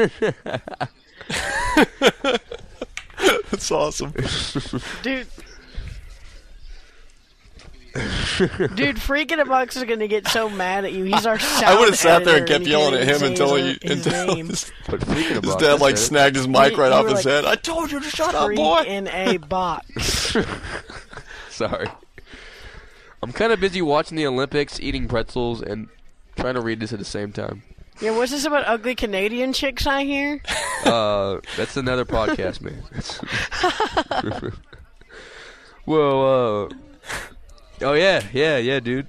Speaker 1: That's awesome.
Speaker 3: Dude. Dude, Freak in a Box is gonna get so mad at you. He's our sound
Speaker 1: I would have sat there and
Speaker 3: editor,
Speaker 1: kept yelling at him
Speaker 3: he
Speaker 1: until he
Speaker 3: his
Speaker 1: until
Speaker 3: name.
Speaker 1: his,
Speaker 4: But Freak in a
Speaker 1: his
Speaker 4: Box,
Speaker 1: dad like
Speaker 4: that's it.
Speaker 1: snagged his mic
Speaker 3: You-
Speaker 1: right
Speaker 3: you
Speaker 1: off
Speaker 3: were
Speaker 1: his
Speaker 3: like,
Speaker 1: head. I told you to shut up,
Speaker 3: Freak
Speaker 1: boy.
Speaker 3: in a Box.
Speaker 4: Sorry. I'm kind of busy watching the Olympics, eating pretzels, and trying to read this at the same time.
Speaker 3: Yeah, what's this about ugly Canadian chicks I hear?
Speaker 4: Uh, that's another podcast, man. Well, uh, oh yeah, yeah, yeah, dude.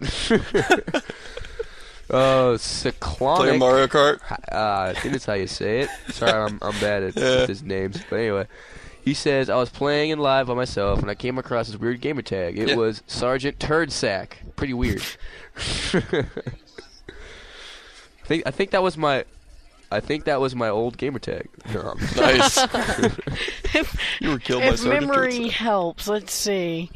Speaker 4: uh, Cyclonic.
Speaker 1: Playing Mario Kart?
Speaker 4: Uh, I think that's how you say it. Sorry, I'm I'm bad at
Speaker 1: Yeah.
Speaker 4: his names, but anyway. He says, I was playing in live by myself, and I came across this weird gamer tag. It
Speaker 1: Yeah.
Speaker 4: was Sergeant Turdsack. Pretty weird. I think I think that was my, I think that was my old gamer tag. No, I'm-
Speaker 1: Nice.
Speaker 3: if
Speaker 1: You were killed by
Speaker 3: if
Speaker 1: Sergeant
Speaker 3: memory
Speaker 1: Turdsack.
Speaker 3: helps, let's see.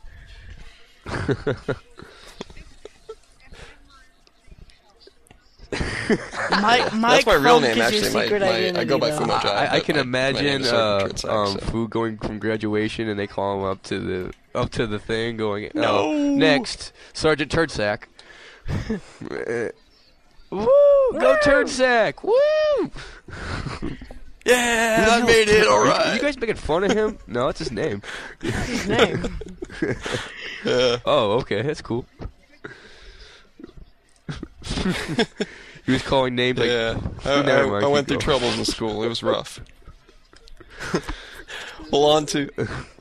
Speaker 3: Mike, Mike
Speaker 1: That's my real
Speaker 3: Funk
Speaker 1: name,
Speaker 3: is your
Speaker 1: actually. My,
Speaker 3: secret
Speaker 1: my,
Speaker 3: identity,
Speaker 1: I go by
Speaker 3: though.
Speaker 1: Fumo Jai.
Speaker 4: I, I
Speaker 1: but
Speaker 4: can
Speaker 1: my- my name
Speaker 4: imagine
Speaker 1: is
Speaker 4: uh,
Speaker 1: Sergeant Turdsack,
Speaker 4: um,
Speaker 1: so.
Speaker 4: Fu going from graduation, and they call him up to the up to the thing, going,
Speaker 1: No.
Speaker 4: oh, next, Sergeant Turdsack. Woo! Go Turdsack! Woo!
Speaker 1: Yeah, I
Speaker 4: Who the
Speaker 1: made
Speaker 4: hell's
Speaker 1: it,
Speaker 4: Turd-
Speaker 1: all
Speaker 4: Are you-
Speaker 1: right.
Speaker 4: Are you guys making fun of him? No, it's his name.
Speaker 3: His name.
Speaker 1: Yeah.
Speaker 4: Oh, okay, that's cool. He was calling names like.
Speaker 1: Yeah, I,
Speaker 4: Never
Speaker 1: I,
Speaker 4: mind,
Speaker 1: I
Speaker 4: keep
Speaker 1: went through
Speaker 4: going.
Speaker 1: troubles in school. It was rough. Well, on to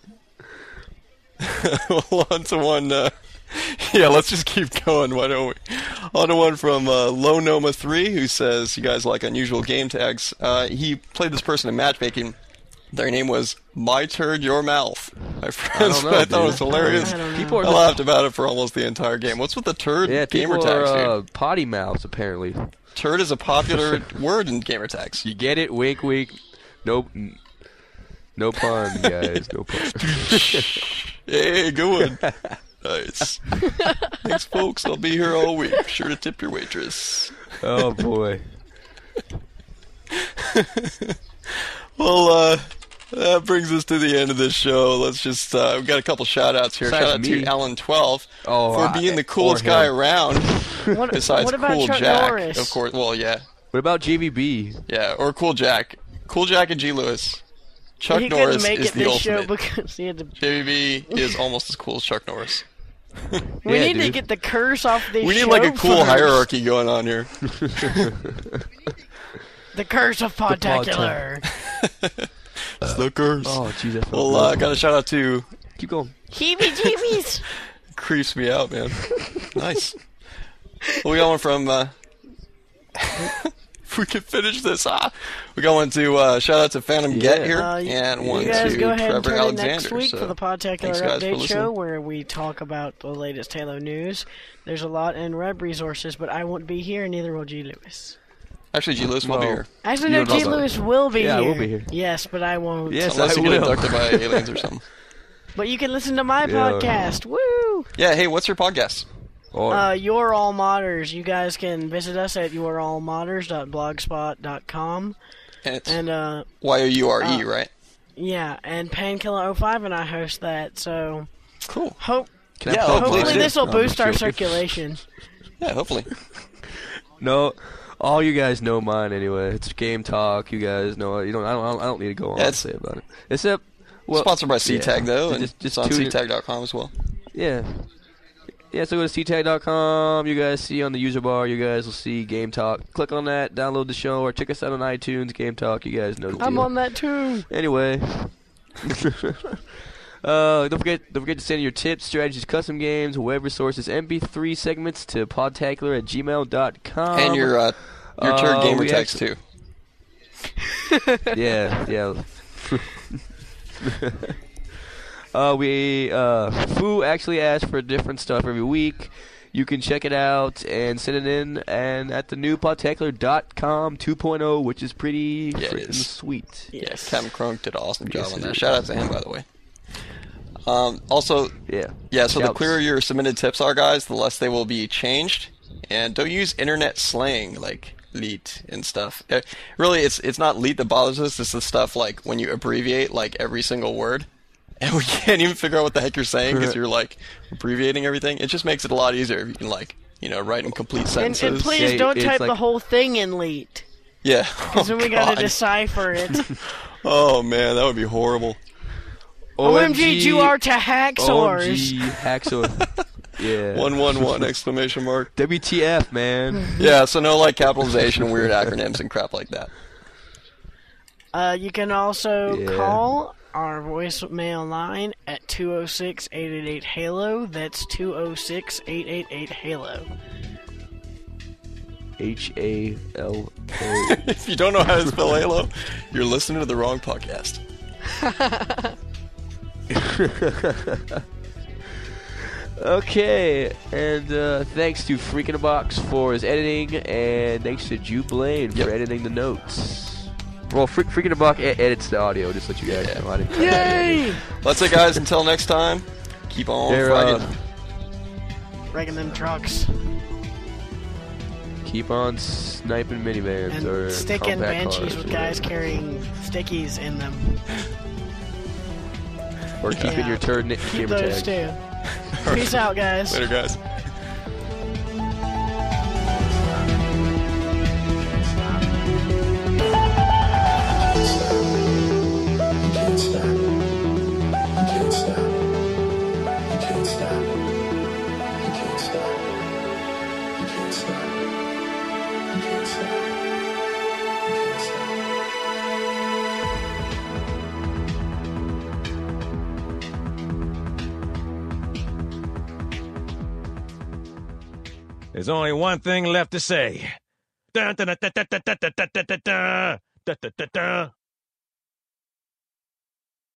Speaker 1: well, on to one. Uh, yeah, let's just keep going. Why don't we? On to one from uh, Low Noma three, who says, "You guys like unusual game tags." Uh, he played this person in matchmaking. Their name was My Turd Your Mouth. My friends,
Speaker 4: know,
Speaker 1: I, thought it was
Speaker 4: dude.
Speaker 1: hilarious.
Speaker 3: I don't know.
Speaker 4: People are
Speaker 1: I laughed about it for almost the entire game. What's with the turd
Speaker 4: Yeah,
Speaker 1: gamer
Speaker 4: people are
Speaker 1: tags, dude?
Speaker 4: uh, potty mouths, apparently.
Speaker 1: Turd is a popular word in gamer tags.
Speaker 4: You get it? Wink, wink. Nope. No pun, guys. No pun.
Speaker 1: Hey, good one. Nice. Thanks, folks. I'll be here all week. Be sure to tip your waitress.
Speaker 4: Oh, boy.
Speaker 1: Well, uh, that brings us to the end of this show. Let's just, uh, we've got a couple shout-outs here.
Speaker 4: Besides
Speaker 1: Shout out
Speaker 4: me.
Speaker 1: to Alan twelve
Speaker 4: Oh,
Speaker 1: for
Speaker 4: I-
Speaker 1: being the
Speaker 4: or
Speaker 1: coolest
Speaker 4: him.
Speaker 1: guy around.
Speaker 3: What,
Speaker 1: Besides
Speaker 3: what about
Speaker 1: Cool
Speaker 3: Chuck
Speaker 1: Jack,
Speaker 3: Norris?
Speaker 1: of course. Well, yeah.
Speaker 4: What about J V B?
Speaker 1: Yeah, or Cool Jack. Cool Jack and G. Lewis. Chuck
Speaker 3: he
Speaker 1: Norris
Speaker 3: couldn't make
Speaker 1: is
Speaker 3: it
Speaker 1: the
Speaker 3: this show
Speaker 1: ultimate.
Speaker 3: because he had to.
Speaker 1: J V B is almost as cool as Chuck Norris.
Speaker 3: We
Speaker 4: Yeah,
Speaker 3: need to
Speaker 4: dude.
Speaker 3: get the curse off this
Speaker 1: We need
Speaker 3: show
Speaker 1: like a cool
Speaker 3: first.
Speaker 1: hierarchy going on here.
Speaker 3: The curse of Podtacular.
Speaker 1: It's the curse.
Speaker 4: Oh, jeez, I felt
Speaker 1: Well, uh,
Speaker 4: good.
Speaker 1: got a shout out to
Speaker 4: Keep going.
Speaker 3: Heebie-jeebies.
Speaker 1: creeps me out, man. Nice. Well, we got one from. Uh, if we can finish this, ah, we got one to uh, shout out to Phantom
Speaker 4: Yeah.
Speaker 1: Get here,
Speaker 3: Uh, y-
Speaker 1: and one
Speaker 3: you guys
Speaker 1: to
Speaker 3: go ahead
Speaker 1: Trevor
Speaker 3: and turn
Speaker 1: Alexander.
Speaker 3: in next week
Speaker 1: so
Speaker 3: for the Podtacular
Speaker 1: thanks, guys, for
Speaker 3: Update
Speaker 1: listening.
Speaker 3: Show, where we talk about the latest Halo news. There's a lot in web resources, but I won't be here, and neither will G. Lewis.
Speaker 1: Actually, G. Lewis will be
Speaker 4: Well,
Speaker 1: here.
Speaker 3: Actually,
Speaker 4: You
Speaker 3: no,
Speaker 4: don't
Speaker 3: G.
Speaker 4: know.
Speaker 3: Lewis will be
Speaker 4: Yeah, I
Speaker 3: here.
Speaker 4: will be here.
Speaker 3: Yes, but I won't.
Speaker 4: Yes,
Speaker 1: Unless
Speaker 4: I
Speaker 1: you get
Speaker 4: will.
Speaker 1: abducted by aliens or something.
Speaker 3: But you can listen to my
Speaker 4: Yeah.
Speaker 3: podcast. Woo!
Speaker 1: Yeah, hey, what's your podcast?
Speaker 4: Oh,
Speaker 3: Uh, You're All Modders. You guys can visit us at you're all modders dot blogspot dot com.
Speaker 1: And it's
Speaker 3: And, uh,
Speaker 1: Y O U R E,
Speaker 3: uh,
Speaker 1: right?
Speaker 3: yeah, and Painkiller oh five and I host that, so
Speaker 1: Cool.
Speaker 3: hope
Speaker 4: Can I
Speaker 1: Yeah,
Speaker 4: plug
Speaker 3: hopefully
Speaker 4: mine?
Speaker 3: this will
Speaker 4: No, I'm
Speaker 3: boost our
Speaker 4: joking.
Speaker 3: circulation.
Speaker 1: Yeah, hopefully.
Speaker 4: No, all you guys know mine anyway. It's Game Talk. You guys know it. You don't. I don't. I don't need to go on
Speaker 1: Yeah,
Speaker 4: and
Speaker 1: it's-
Speaker 4: say about it. Except, well,
Speaker 1: Sponsored by
Speaker 4: yeah.
Speaker 1: C-Tag, though, and
Speaker 4: just, just
Speaker 1: it's on
Speaker 4: tune
Speaker 1: C
Speaker 4: in-
Speaker 1: tag dot com as well.
Speaker 4: Yeah. Yeah, so go to c tag dot com. You guys see on the user bar, you guys will see Game Talk. Click on that, download the show, or check us out on iTunes, Game Talk. You guys know the
Speaker 3: I'm
Speaker 4: deal.
Speaker 3: on that too.
Speaker 4: Anyway, Uh, don't forget, don't forget to send your tips, strategies, custom games, web resources, M P three segments to podtacular at gmail dot com.
Speaker 1: And your uh, your turd
Speaker 4: Uh,
Speaker 1: gamer
Speaker 4: we
Speaker 1: text
Speaker 4: actually-
Speaker 1: too.
Speaker 4: yeah, yeah. uh, we uh, Foo actually asks for different stuff every week. You can check it out and send it in and at the new podtacular dot com two point oh, which is pretty
Speaker 1: Yeah, it
Speaker 4: freaking
Speaker 1: is.
Speaker 4: sweet.
Speaker 1: Yes, Captain Kronk did an awesome job
Speaker 4: Yes,
Speaker 1: on
Speaker 4: it
Speaker 1: that.
Speaker 4: is.
Speaker 1: Shout out to him, by the way. Um, also,
Speaker 4: yeah,
Speaker 1: yeah. So the
Speaker 4: Shouts.
Speaker 1: clearer your submitted tips are, guys, the less they will be changed. And don't use internet slang like leet and stuff. Uh, really, it's it's not leet that bothers us. It's the stuff like when you abbreviate like every single word, and we can't even figure out what the heck you're saying because you're like abbreviating everything. It just makes it a lot easier if you can like you know write in complete
Speaker 3: And,
Speaker 1: sentences.
Speaker 3: and please
Speaker 4: Yeah,
Speaker 3: don't
Speaker 4: it's
Speaker 3: type
Speaker 4: like-
Speaker 3: the whole thing in leet.
Speaker 1: Yeah.
Speaker 3: Because then we gotta
Speaker 1: God.
Speaker 3: decipher it.
Speaker 1: Oh man, that would be horrible.
Speaker 3: O M G, you are to hacksaws.
Speaker 4: O M G, hacksaw. Yeah.
Speaker 1: One one one exclamation mark.
Speaker 4: W T F, man.
Speaker 1: Yeah, so no like capitalization and weird acronyms and crap like that.
Speaker 3: Uh, you can also
Speaker 1: Yeah.
Speaker 3: call our voicemail line at two oh six, eight eight eight, HALO. That's two oh six, eight eight eight, HALO.
Speaker 4: H A L O.
Speaker 1: If you don't know how to spell Halo, you're listening to the wrong podcast.
Speaker 4: Okay, and uh, thanks to Freaking Box for his editing, and thanks to Jude Blaine for editing the notes. Well, Fre- Freaking Box e- edits the audio, just to let you guys know. I didn't
Speaker 3: Yay!
Speaker 1: That's it, guys. Until next time, keep on
Speaker 4: They're,
Speaker 1: fragging.
Speaker 4: uh,
Speaker 3: Wrecking them trucks.
Speaker 4: Keep on sniping minivans
Speaker 3: And
Speaker 4: or
Speaker 3: sticking
Speaker 4: compact
Speaker 3: banshees
Speaker 4: cars
Speaker 3: with
Speaker 4: or
Speaker 3: guys
Speaker 4: whatever.
Speaker 3: carrying stickies in them.
Speaker 4: Or keeping
Speaker 3: Yeah.
Speaker 4: your turd ni-
Speaker 3: Keep
Speaker 4: gamer
Speaker 3: those
Speaker 4: tags.
Speaker 3: too. Peace out, guys.
Speaker 1: Later, guys.
Speaker 2: There's only one thing left to say. Dun, dun, dun, dun, dun, dun, dun, dun, dun, dun, dun, dun, dun, dun, dun.